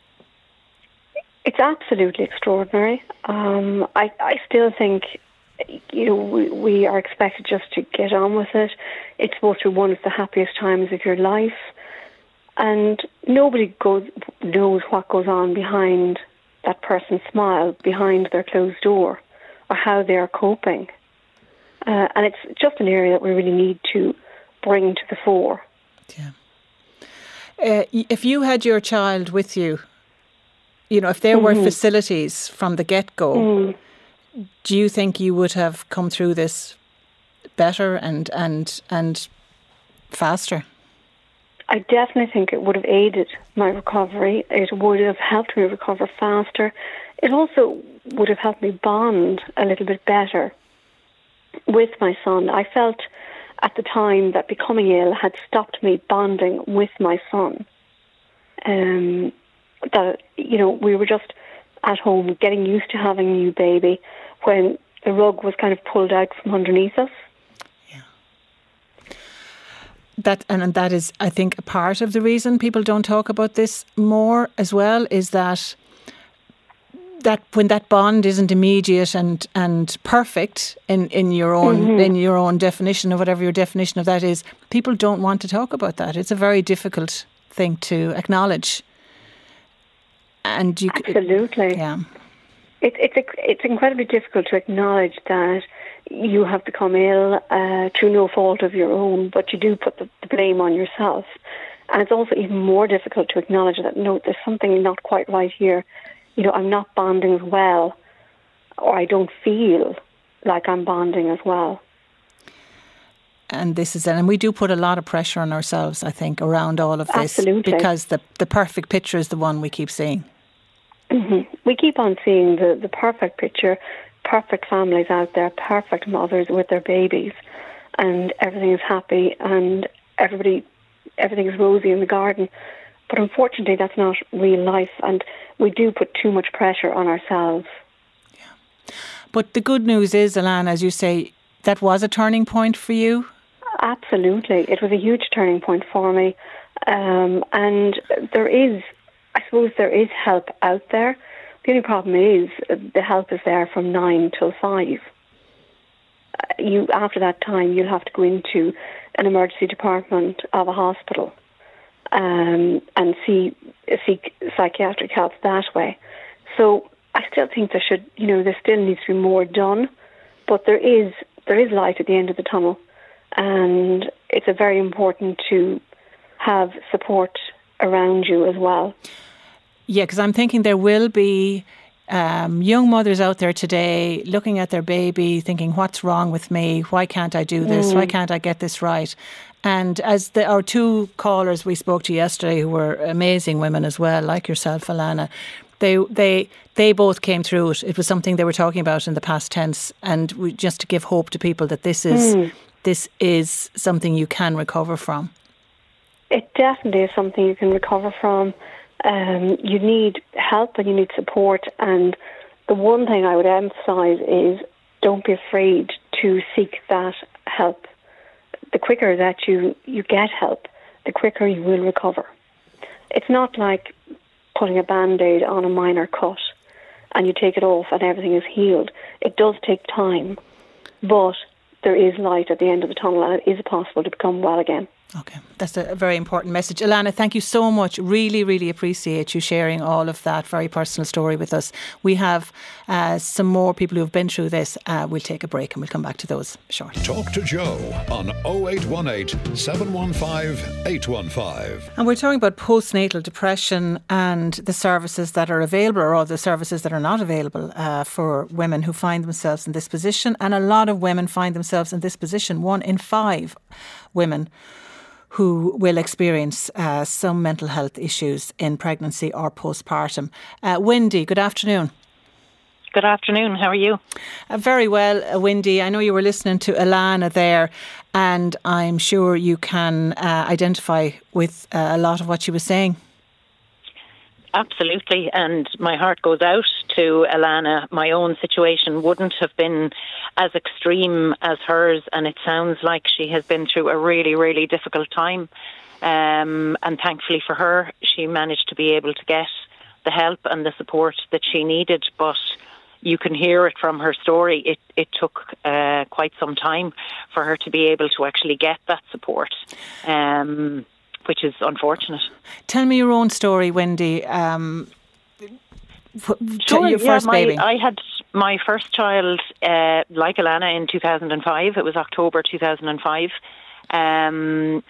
It's absolutely extraordinary. I still think, we are expected just to get on with it. It's supposed to be one of the happiest times of your life. And nobody knows what goes on behind that person's smile, behind their closed door, or how they are coping. And it's just an area that we really need to bring to the fore. Yeah. If you had your child with you, if there were facilities from the get-go, do you think you would have come through this better and faster? I definitely think it would have aided my recovery. It would have helped me recover faster. It also would have helped me bond a little bit better with my son. I felt at the time that becoming ill had stopped me bonding with my son. That, we were just at home getting used to having a new baby when the rug was kind of pulled out from underneath us. That is, I think, a part of the reason people don't talk about this more as well, is that when that bond isn't immediate and perfect in your own definition of whatever your definition of that is, people don't want to talk about that. It's a very difficult thing to acknowledge. And absolutely, it's incredibly difficult to acknowledge that you have become ill through no fault of your own, but you do put the blame on yourself. And it's also even more difficult to acknowledge that, no, there's something not quite right here. I'm not bonding as well, or I don't feel like I'm bonding as well. And we do put a lot of pressure on ourselves, I think, around all of this. Absolutely. Because the perfect picture is the one we keep seeing. We keep on seeing the perfect picture, perfect families out there, perfect mothers with their babies, and everything is happy and everything is rosy in the garden. But unfortunately, that's not real life, and we do put too much pressure on ourselves. Yeah. But the good news is, Alana, as you say, that was a turning point for you? Absolutely. It was a huge turning point for me. And there is help out there. The only problem is the help is there from 9 till 5. After that time, you'll have to go into an emergency department of a hospital and seek psychiatric help that way. So I still think there still needs to be more done, but there is light at the end of the tunnel, and it's very important to have support around you as well. Yeah, because I'm thinking there will be young mothers out there today looking at their baby, thinking, what's wrong with me? Why can't I do this? Why can't I get this right? And as our 2 callers we spoke to yesterday, who were amazing women as well, like yourself, Alana, they both came through it. It was something they were talking about in the past tense, and just to give hope to people that this is something you can recover from. It definitely is something you can recover from. You need help and you need support, and the one thing I would emphasise is don't be afraid to seek that help. The quicker that you get help, the quicker you will recover. It's not like putting a Band-Aid on a minor cut and you take it off and everything is healed. It does take time, but there is light at the end of the tunnel, and it is possible to become well again. Okay, that's a very important message. Alana, thank you so much. Really, really appreciate you sharing all of that very personal story with us. We have some more people who have been through this. We'll take a break and we'll come back to those shortly. Talk to Joe on 0818 715 815. And we're talking about postnatal depression and the services that are available, or the services that are not available for women who find themselves in this position. And a lot of women find themselves in this position. 1 in 5 women who will experience some mental health issues in pregnancy or postpartum. Wendy, good afternoon. Good afternoon. How are you? Very well, Wendy. I know you were listening to Alana there, and I'm sure you can identify with a lot of what she was saying. Absolutely, and my heart goes out to Alana. My own situation wouldn't have been as extreme as hers, and it sounds like she has been through a really, really difficult time. And thankfully for her, she managed to be able to get the help and the support that she needed, but you can hear it from her story. It took quite some time for her to be able to actually get that support, which is unfortunate. Tell me your own story, Wendy. Sure, your first baby. I had my first child, like Alana, in 2005. It was October 2005. And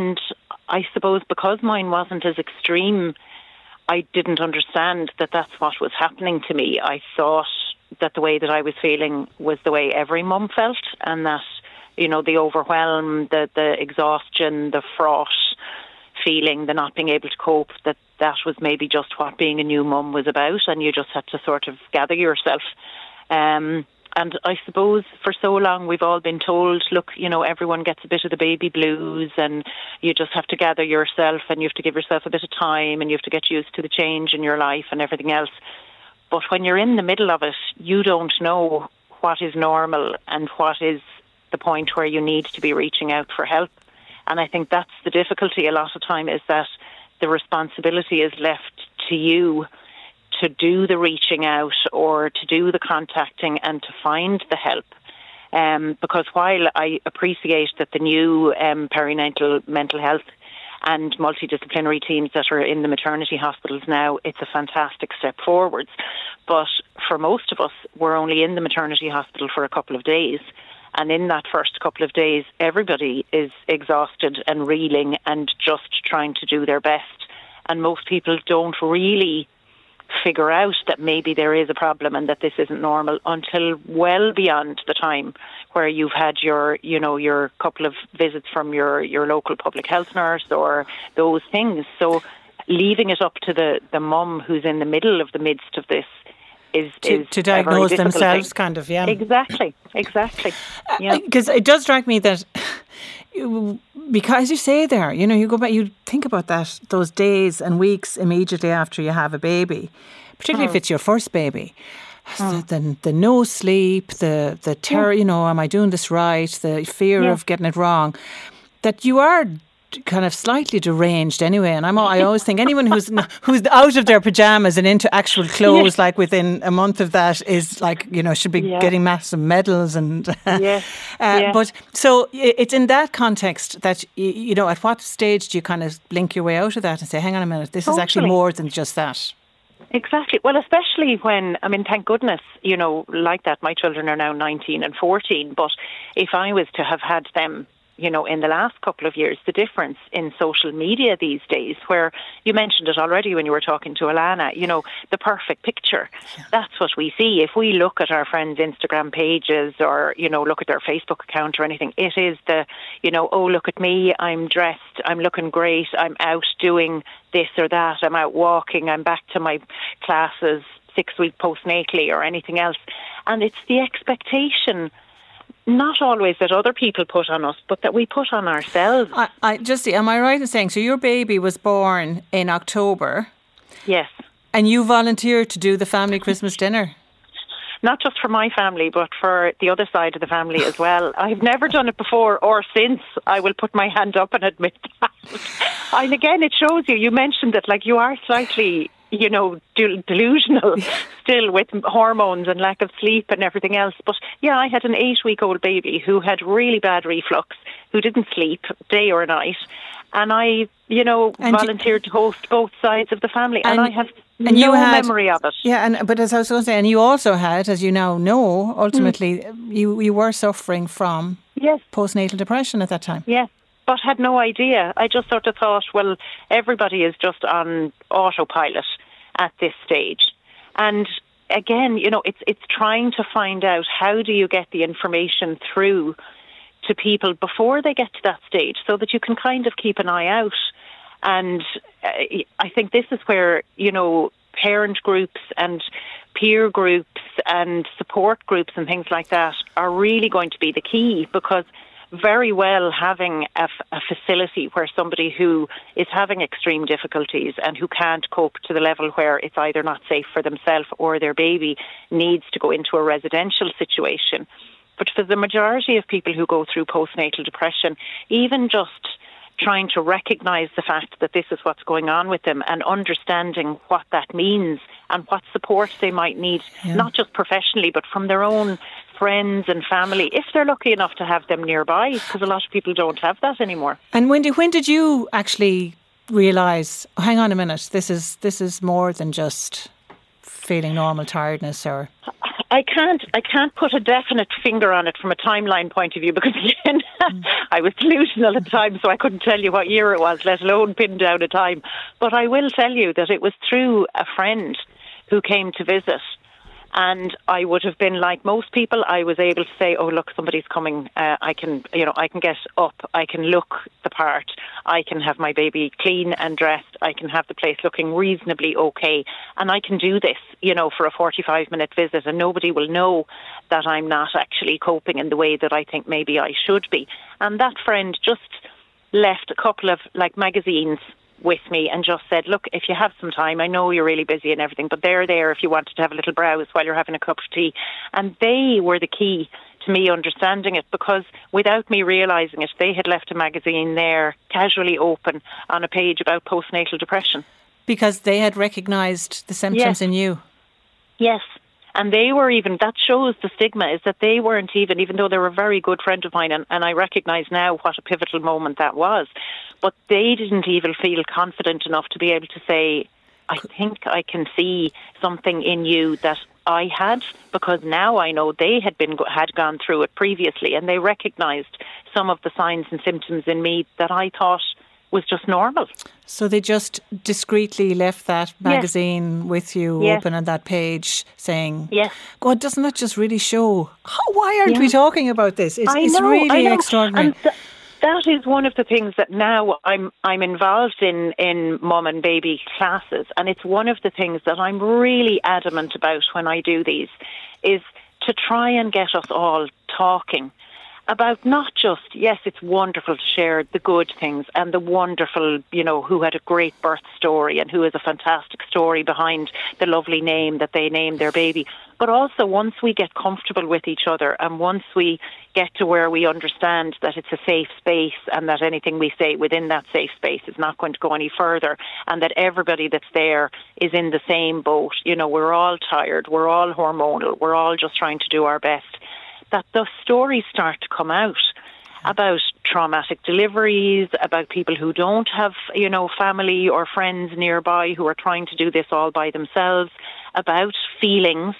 I suppose because mine wasn't as extreme, I didn't understand that that's what was happening to me. I thought that the way that I was feeling was the way every mum felt, and that, you know, the overwhelm, the exhaustion, the fraught feeling, the not being able to cope, that was maybe just what being a new mum was about, and you just had to sort of gather yourself. And I suppose for so long we've all been told, look, you know, everyone gets a bit of the baby blues, and you just have to gather yourself, and you have to give yourself a bit of time, and you have to get used to the change in your life and everything else. But when you're in the middle of it, you don't know what is normal and what is the point where you need to be reaching out for help. And I think that's the difficulty a lot of time, is that the responsibility is left to you to do the reaching out or to do the contacting and to find the help. Because while I appreciate that the new perinatal mental health and multidisciplinary teams that are in the maternity hospitals now, it's a fantastic step forwards. But for most of us, we're only in the maternity hospital for a couple of days. And in that first couple of days, everybody is exhausted and reeling and just trying to do their best. And most people don't really figure out that maybe there is a problem and that this isn't normal until well beyond the time where you've had your couple of visits from your local public health nurse or those things. So leaving it up to the mum who's in the middle of the midst of this is to diagnose themselves, kind of, yeah. Exactly. Yeah. Because it does strike me that, because you say there, you know, you go back, you think about those days and weeks immediately after you have a baby, particularly if it's your first baby. The no sleep, the terror, you know, am I doing this right? The fear of getting it wrong. That you are kind of slightly deranged anyway, and I always think anyone who's out of their pajamas and into actual clothes like within a month of that is like, you know, should be getting massive medals and but so it's in that context that you know, at what stage do you kind of link your way out of that and say, hang on a minute, this is actually more than just that? Exactly. Well, especially when, I mean, thank goodness, you know, like that, my children are now 19 and 14, but if I was to have had them, you know, in the last couple of years, the difference in social media these days, where you mentioned it already when you were talking to Alana, you know, the perfect picture. Yeah. That's what we see. If we look at our friends' Instagram pages or, you know, look at their Facebook account or anything, it is the, you know, oh, look at me, I'm dressed, I'm looking great, I'm out doing this or that, I'm out walking, I'm back to my classes 6-week postnatally or anything else. And it's the expectation, not always that other people put on us, but that we put on ourselves. Am I right in saying, so your baby was born in October? Yes. And you volunteered to do the family Christmas dinner? Not just for my family, but for the other side of the family as well. I've never done it before or since. I will put my hand up and admit that. And again, it shows you mentioned that, like, you are slightly, you know, delusional still with hormones and lack of sleep and everything else. But yeah, I had an 8-week-old baby who had really bad reflux, who didn't sleep day or night. And I, you know, volunteered to host both sides of the family. And I have no memory of it. Yeah, but as I was going to say, and you also had, as you now know, ultimately, you were suffering from postnatal depression at that time. Yes. But had no idea. I just sort of thought, well, everybody is just on autopilot at this stage. And again, you know, it's trying to find out, how do you get the information through to people before they get to that stage, so that you can kind of keep an eye out. And I think this is where, parent groups and peer groups and support groups and things like that are really going to be the key, because very well having a facility where somebody who is having extreme difficulties and who can't cope to the level where it's either not safe for themselves or their baby needs to go into a residential situation. But for the majority of people who go through postnatal depression, even just trying to recognise the fact that this is what's going on with them and understanding what that means and what support they might need, not just professionally, but from their own friends and family, if they're lucky enough to have them nearby, because a lot of people don't have that anymore. And Wendy, when did you actually realise, hang on a minute, this is more than just feeling normal tiredness? Or I can't put a definite finger on it from a timeline point of view, because again, I was delusional at the time, so I couldn't tell you what year it was, let alone pin down a time. But I will tell you that it was through a friend who came to visit. And I would have been like most people. I was able to say, "Oh, look, somebody's coming. I can get up. I can look the part. I can have my baby clean and dressed. I can have the place looking reasonably okay, and I can do this, for a 45-minute visit, and nobody will know that I'm not actually coping in the way that I think maybe I should be." And that friend just left a couple of magazines with me and just said, "Look, if you have some time, I know you're really busy and everything, but they're there if you wanted to have a little browse while you're having a cup of tea." And they were the key to me understanding it, because without me realising it, they had left a magazine there casually open on a page about postnatal depression. Because they had recognised the symptoms in you? Yes. And they were that shows the stigma, is that they weren't even though they're a very good friend of mine, and I recognise now what a pivotal moment that was, but they didn't even feel confident enough to be able to say, "I think I can see something in you that I had," because now I know they had gone through it previously, and they recognised some of the signs and symptoms in me that I thought was just normal. So they just discreetly left that magazine with you open on that page saying, God, doesn't that just really show, why aren't we talking about this? It's really extraordinary. And that is one of the things that now I'm involved in mum and baby classes, and it's one of the things that I'm really adamant about when I do these, is to try and get us all talking about not just, yes, it's wonderful to share the good things and the wonderful, who had a great birth story and who has a fantastic story behind the lovely name that they named their baby. But also, once we get comfortable with each other and once we get to where we understand that it's a safe space and that anything we say within that safe space is not going to go any further, and that everybody that's there is in the same boat, we're all tired, we're all hormonal, we're all just trying to do our best, that the stories start to come out about traumatic deliveries, about people who don't have, family or friends nearby who are trying to do this all by themselves, about feelings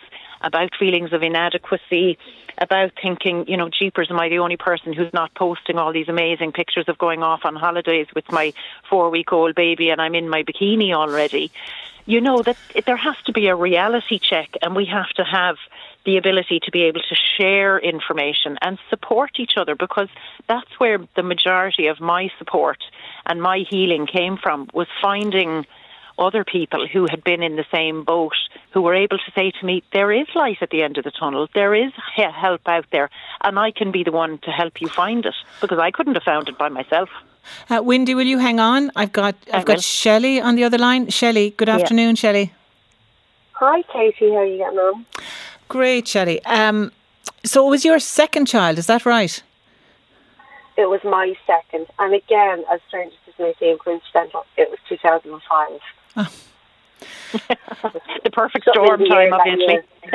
of inadequacy, about thinking, jeepers, am I the only person who's not posting all these amazing pictures of going off on holidays with my 4-week-old baby and I'm in my bikini already? That there has to be a reality check, and we have to have the ability to be able to share information and support each other, because that's where the majority of my support and my healing came from, was finding other people who had been in the same boat, who were able to say to me, there is light at the end of the tunnel, there is help out there, and I can be the one to help you find it, because I couldn't have found it by myself. Wendy, will you hang on? I've got Shelley on the other line. Shelley, good afternoon, Shelley. Hi, Katie. How are you getting on? Great, Shelley. So it was your second child, is that right? It was my second. And again, as strange as this may seem coincidental, it was 2005. Oh. The perfect storm time, obviously.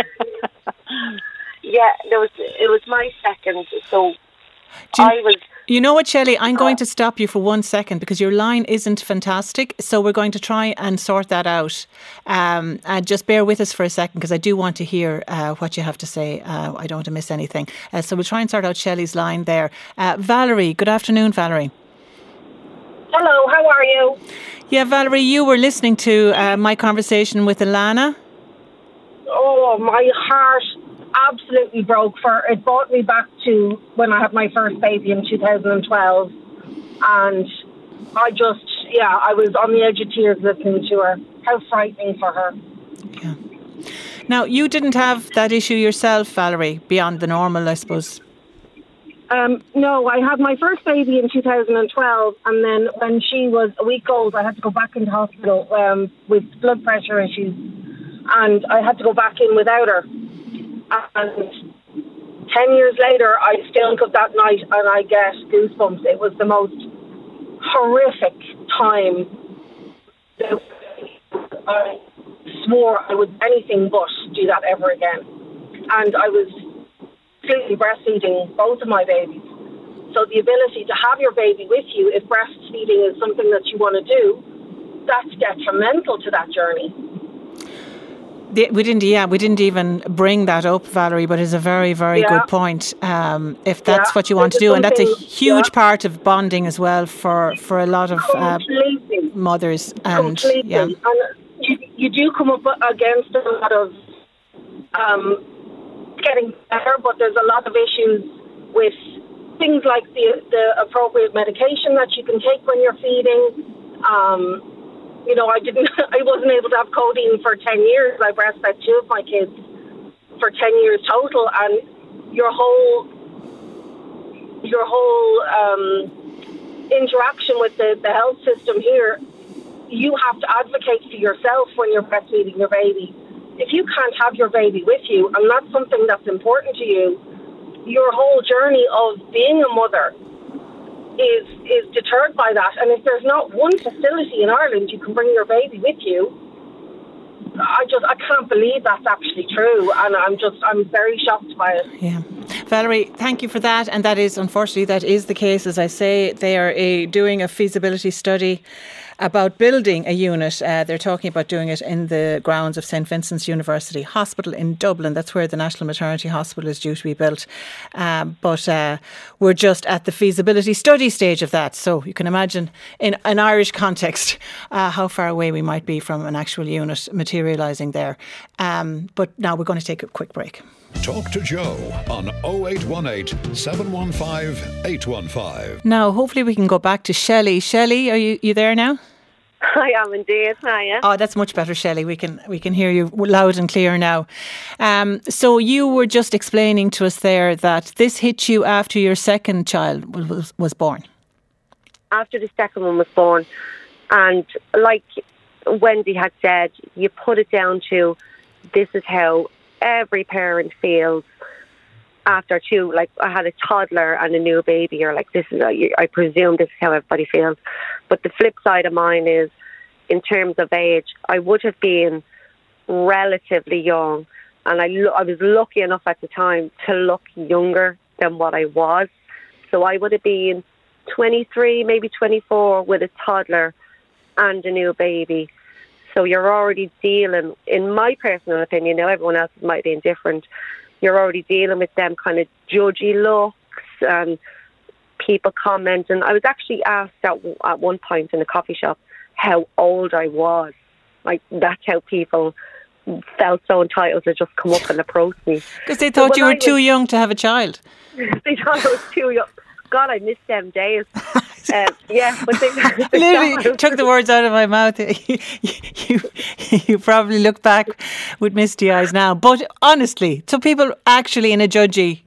Yeah, it was my second. So You know what, Shelley? I'm going to stop you for 1 second because your line isn't fantastic. So we're going to try and sort that out. And just bear with us for a second because I do want to hear what you have to say. I don't want to miss anything. So we'll try and sort out Shelley's line there. Valerie, good afternoon, Valerie. Hello, how are you? Yeah, Valerie, you were listening to my conversation with Alana. Oh, my heart absolutely broke. It brought me back to when I had my first baby in 2012, and I was on the edge of tears listening to her. How frightening for her. Yeah. Now, you didn't have that issue yourself, Valerie, beyond the normal, I suppose. No, I had my first baby in 2012, and then when she was a week old, I had to go back into hospital with blood pressure issues, and I had to go back in without her. And 10 years later, I still think of that night, and I get goosebumps. It was the most horrific time. I swore I would anything but do that ever again. And I was completely breastfeeding both of my babies. So the ability to have your baby with you, if breastfeeding is something that you want to do, that's detrimental to that journey. We didn't even bring that up, Valerie, but it's a very, very good point. If that's what you want to do, and that's a huge part of bonding as well for a lot of mothers. And and you do come up against a lot of getting better, but there's a lot of issues with things like the appropriate medication that you can take when you're feeding. I wasn't able to have codeine for 10 years. I breastfed 2 of my kids for 10 years total, and your whole interaction with the health system here, you have to advocate for yourself when you're breastfeeding your baby. If you can't have your baby with you, and that's something that's important to you, your whole journey of being a mother is deterred by that. And if there's not one facility in Ireland you can bring your baby with you, I can't believe that's actually true, and I'm very shocked by it. Yeah. Valerie, thank you for that. And that is, unfortunately, that is the case. As I say, they are doing a feasibility study about building a unit. They're talking about doing it in the grounds of St Vincent's University Hospital in Dublin. That's where the National Maternity Hospital is due to be built. But we're just at the feasibility study stage of that. So you can imagine in an Irish context how far away we might be from an actual unit materialising there. But now we're going to take a quick break. Talk to Joe on 0818 715 815. Now, hopefully we can go back to Shelley. Shelley, are you there now? I am indeed. Hiya. Oh, that's much better, Shelley. We can hear you loud and clear now. So you were just explaining to us there that this hit you after your second child was born. After the second one was born. And like Wendy had said, you put it down to this is how every parent feels after 2. Like, I had a toddler and a new baby. You're like, I presume this is how everybody feels. But the flip side of mine is, in terms of age, I would have been relatively young, and I was lucky enough at the time to look younger than what I was. So I would have been 23, maybe 24, with a toddler and a new baby. So you're already dealing, in my personal opinion, now everyone else might be different, you're already dealing with them kind of judgy looks and people commenting. I was actually asked at one point in a coffee shop how old I was. Like, that's how people felt so entitled to just come up and approach me. Because they thought you were too young to have a child. They thought I was too young. God, I missed them days. But they literally took the words out of my mouth. You probably look back with misty eyes now. But honestly, so people actually in a judgy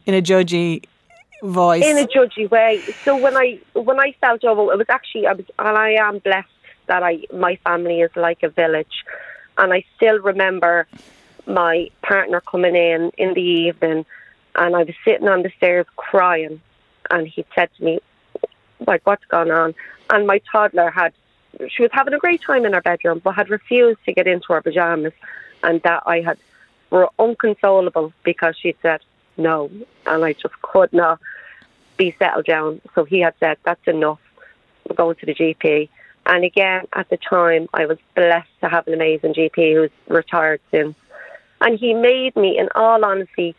voice, in a judgy way. So when I felt over, it was actually I am blessed that my family is like a village, and I still remember my partner coming in the evening, and I was sitting on the stairs crying. And he said to me, like, what's going on? And my toddler she was having a great time in her bedroom, but had refused to get into her pyjamas. And that were inconsolable because she said no. And I just could not be settled down. So he had said, that's enough. We're going to the GP. And again, at the time, I was blessed to have an amazing GP who's retired since. And he made me, in all honesty,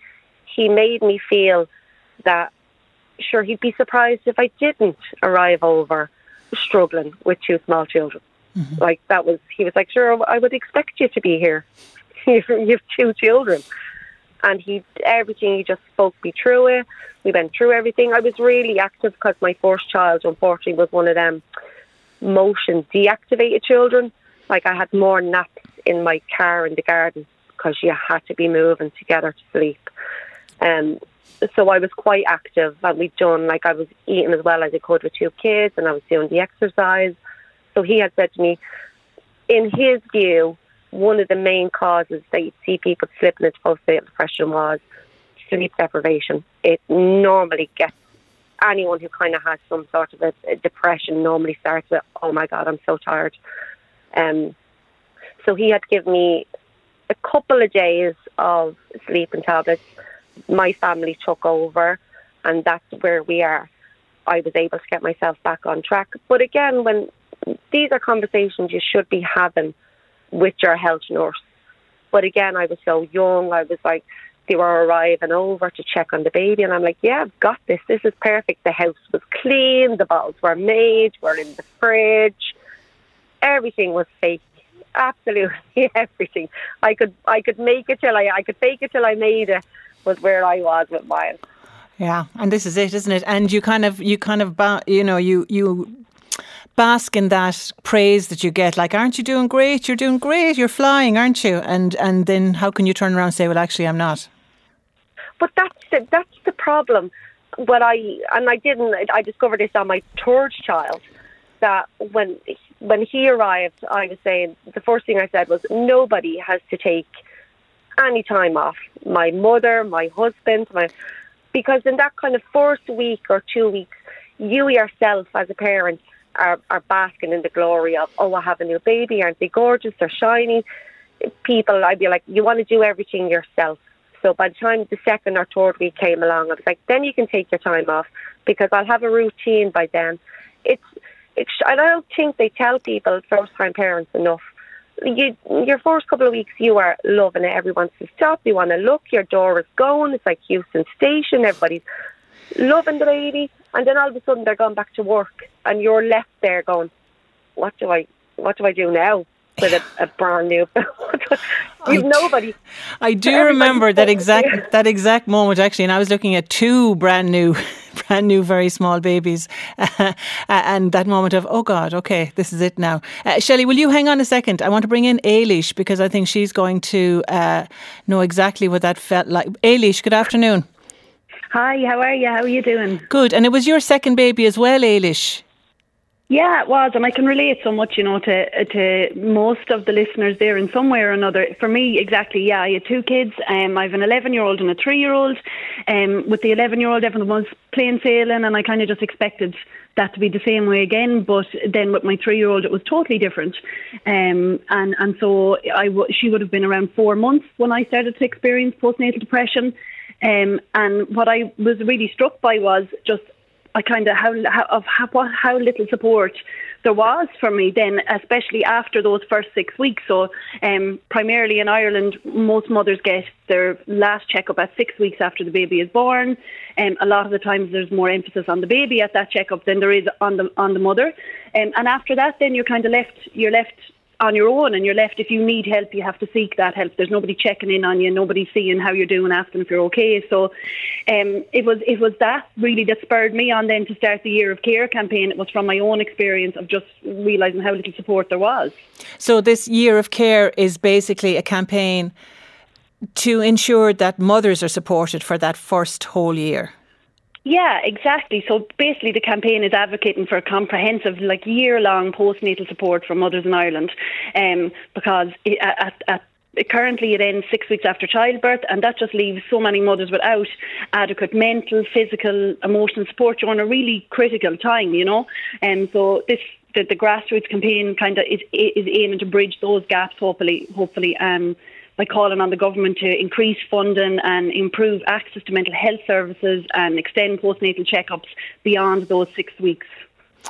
feel that, sure, he'd be surprised if I didn't arrive over struggling with 2 small children. Mm-hmm. He was like, sure, I would expect you to be here. You have 2 children. and he just spoke me through it. We went through everything. I was really active because my first child, unfortunately, was one of them motion deactivated children. Like, I had more naps in my car in the garden because you had to be moving to get her to sleep. So I was quite active, and I was eating as well as I could with 2 kids, and I was doing the exercise. So he had said to me, in his view, one of the main causes that you'd see people slipping into postnatal depression was sleep deprivation. It normally gets anyone who kind of has some sort of a depression normally starts with, oh my God, I'm so tired. So he had given me a couple of days of sleeping tablets. My family took over, and that's where we are. I was able to get myself back on track. But again, when these are conversations you should be having with your health nurse. But again, I was so young. I was like, they were arriving over to check on the baby, and I'm like, yeah, I've got this. This is perfect. The house was clean. The bottles were made. Were in the fridge. Everything was fake. Absolutely everything. I could make it till I could fake it till I made it. Was where I was with mine. Yeah, and this is it, isn't it? And you bask in that praise that you get. Like, aren't you doing great? You're doing great. You're flying, aren't you? And then how can you turn around and say, well, actually, I'm not? But that's the problem. I discovered this on my 3rd child. That when he arrived, I was saying, the first thing I said was, nobody has to take any time off. My mother, my husband, because in that kind of first week or 2 weeks, you yourself as a parent are basking in the glory of, oh, I have a new baby, aren't they gorgeous, they're shiny. People, I'd be like, you want to do everything yourself. So by the time the 2nd or 3rd week came along, I was like, then you can take your time off, because I'll have a routine by then. I don't think they tell people, first-time parents, enough. Your first couple of weeks, you are loving it. Everyone wants to stop. You want to look. Your door is going. It's like Houston Station. Everybody's loving the baby. And then all of a sudden, they're going back to work. And you're left there going, what do I do now with a brand new... You've nobody. I do remember that exact moment, actually. And I was looking at 2 brand new, very small babies. And that moment of, oh God, okay, this is it now. Shelley, will you hang on a second? I want to bring in Ailish, because I think she's going to know exactly what that felt like. Ailish, good afternoon. Hi, how are you? How are you doing? Good. And it was your second baby as well, Ailish? Yeah, it was, and I can relate so much, to most of the listeners there in some way or another. For me, exactly, yeah, I had 2 kids. I have an 11-year-old and a 3-year-old. With the 11-year-old, everyone was plain sailing, and I kind of just expected that to be the same way again. But then with my 3-year-old, it was totally different. And so she would have been around 4 months when I started to experience postnatal depression. And what I was really struck by was just how little support there was for me then, especially after those first 6 weeks. So primarily in Ireland, most mothers get their last checkup at 6 weeks after the baby is born. A lot of the times there's more emphasis on the baby at that checkup than there is on the mother. And after that, then you're left on your own, and you're left, if you need help, you have to seek that help. There's nobody checking in on you, nobody seeing how you're doing, asking if you're okay. So it was that really that spurred me on then to start the Year of Care campaign. It was from my own experience of just realising how little support there was. So this Year of Care is basically a campaign to ensure that mothers are supported for that first whole year. Yeah, exactly. So basically the campaign is advocating for comprehensive, year-long postnatal support for mothers in Ireland, because currently it ends 6 weeks after childbirth, and that just leaves so many mothers without adequate mental, physical, emotional support during a really critical time, And so the grassroots campaign kind of is aiming to bridge those gaps, hopefully, by calling on the government to increase funding and improve access to mental health services and extend postnatal checkups beyond those 6 weeks.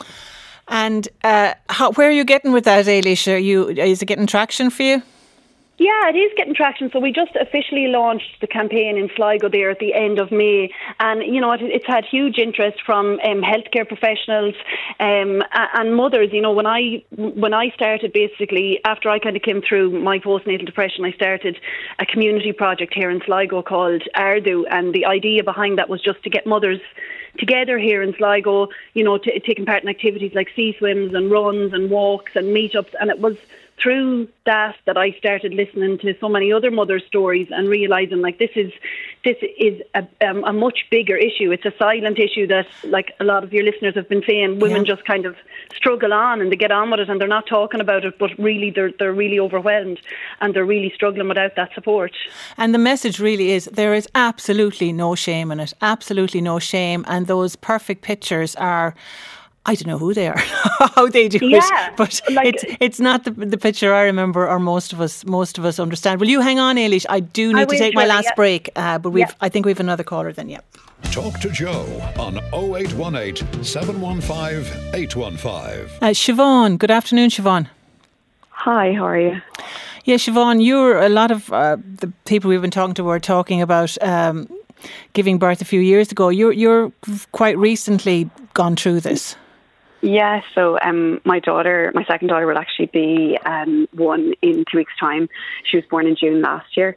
And where are you getting with that, Ailish? Is it getting traction for you? Yeah, it is getting traction. So we just officially launched the campaign in Sligo there at the end of May. And, you know, it's had huge interest from healthcare professionals and mothers. You know, when I started, basically, after I kind of came through my postnatal depression, I started a community project here in Sligo called Ardu. And the idea behind that was just to get mothers together here in Sligo, you know, taking part in activities like sea swims and runs and walks and meetups. And it was through that I started listening to so many other mothers' stories and realising like this is a much bigger issue. It's a silent issue that, like a lot of your listeners have been saying, women just kind of struggle on and they get on with it and they're not talking about it, but really they're really overwhelmed and they're really struggling without that support. And the message really is there is absolutely no shame in it, absolutely no shame, and those perfect pictures are, I don't know who they are, how they do it, but like, it's not the picture I remember, or most of us understand. Will you hang on, Eilish? I do need to take my last break, but I think we've another caller then. Yeah. Talk to Joe on 0818 715 815. Siobhan, good afternoon, Siobhan. Hi, how are you? Yeah, Siobhan, a lot of the people we've been talking to were talking about giving birth a few years ago. You're quite recently gone through this. Yeah, so my second daughter will actually be 1 in 2 weeks' time. She was born in June last year.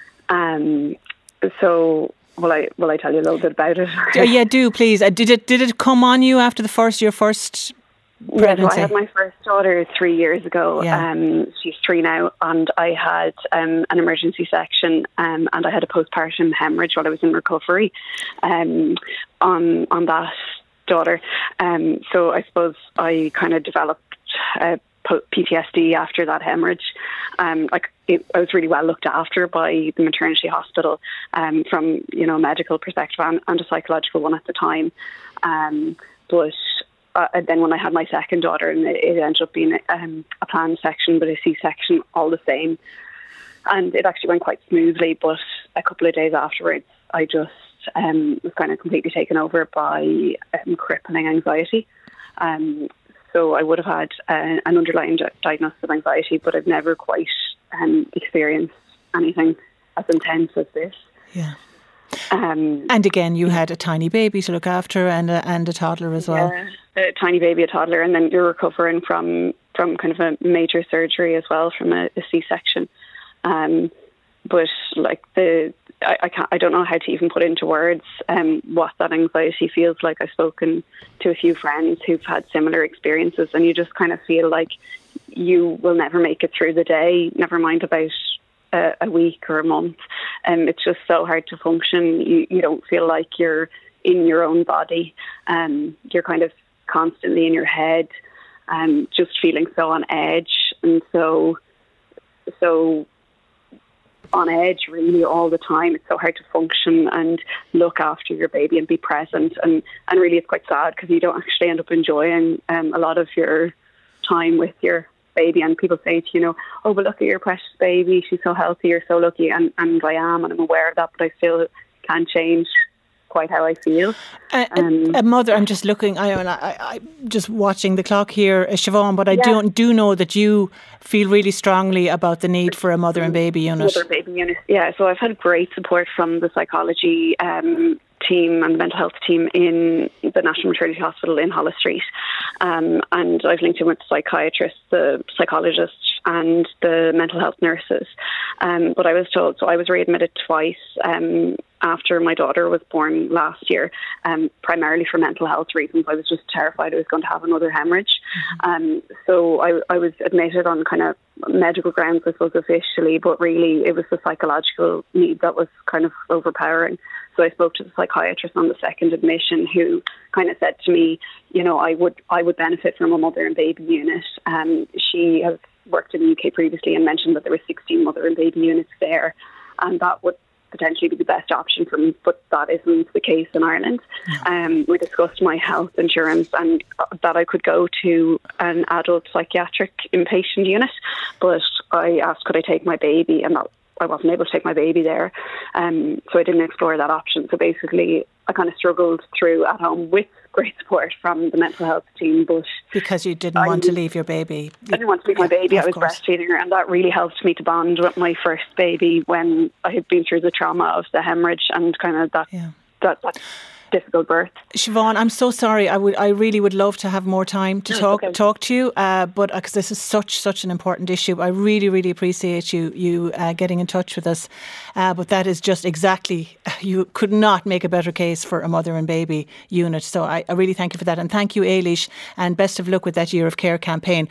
So will I tell you a little bit about it? Yeah, do please. Did it come on you after your first pregnancy? Yeah, so I had my first daughter 3 years ago. Yeah. She's 3 now, and I had an emergency section, and I had a postpartum hemorrhage while I was in recovery on that daughter. So I suppose I kind of developed PTSD after that hemorrhage. I was really well looked after by the maternity hospital from, you know, a medical perspective and a psychological one at the time. But then when I had my second daughter, and it ended up being a planned section, but a C-section all the same. And it actually went quite smoothly, but a couple of days afterwards, I just was kind of completely taken over by crippling anxiety. So I would have had an underlying diagnosis of anxiety, but I've never quite experienced anything as intense as this. Yeah. And again, you had a tiny baby to look after and a toddler as well. Yeah, a tiny baby, a toddler, and then you're recovering from kind of a major surgery as well, from a C-section. But like I don't know how to even put into words what that anxiety feels like. I've spoken to a few friends who've had similar experiences, and you just kind of feel like you will never make it through the day, never mind about a week or a month. It's just so hard to function. You don't feel like you're in your own body. You're kind of constantly in your head, just feeling so on edge, and so on edge really all the time. It's so hard to function and look after your baby and be present, and really it's quite sad because you don't actually end up enjoying a lot of your time with your baby. And people say to you know, oh, but look at your precious baby, she's so healthy, you're so lucky, and I am, and I'm aware of that, but I still can't change quite how I feel. A mother, I'm just looking, I just watching the clock here, Siobhan, but I do know that you feel really strongly about the need for a mother and baby unit. Mother baby unit, yeah. So I've had great support from the psychology team and the mental health team in the National Maternity Hospital in Holles Street, and I've linked in with the psychiatrists, the psychologists, and the mental health nurses. But I was told, so I was readmitted twice after my daughter was born last year, primarily for mental health reasons. I was just terrified I was going to have another hemorrhage. So I was admitted on kind of medical grounds, I suppose, officially, but really it was the psychological need that was kind of overpowering. So I spoke to the psychiatrist on the second admission, who kind of said to me, you know, I would benefit from a mother and baby unit. She has worked in the UK previously and mentioned that there were 16 mother and baby units there, and that would potentially be the best option for me, but that isn't the case in Ireland. We discussed my health insurance and that I could go to an adult psychiatric inpatient unit, but I asked could I take my baby, and I wasn't able to take my baby there, so I didn't explore that option. So basically I kind of struggled through at home with great support from the mental health team. But because you didn't want to leave your baby. I didn't want to leave my baby. I was course. breastfeeding her, and that really helped me to bond with my first baby when I had been through the trauma of the hemorrhage and kind of that difficult birth. Siobhan, I'm so sorry. I really would love to have more time to talk to you, but because this is such an important issue. I really, really appreciate you getting in touch with us. But that is just exactly, you could not make a better case for a mother and baby unit. So I really thank you for that. And thank you, Ailish, and best of luck with that Year of Care campaign.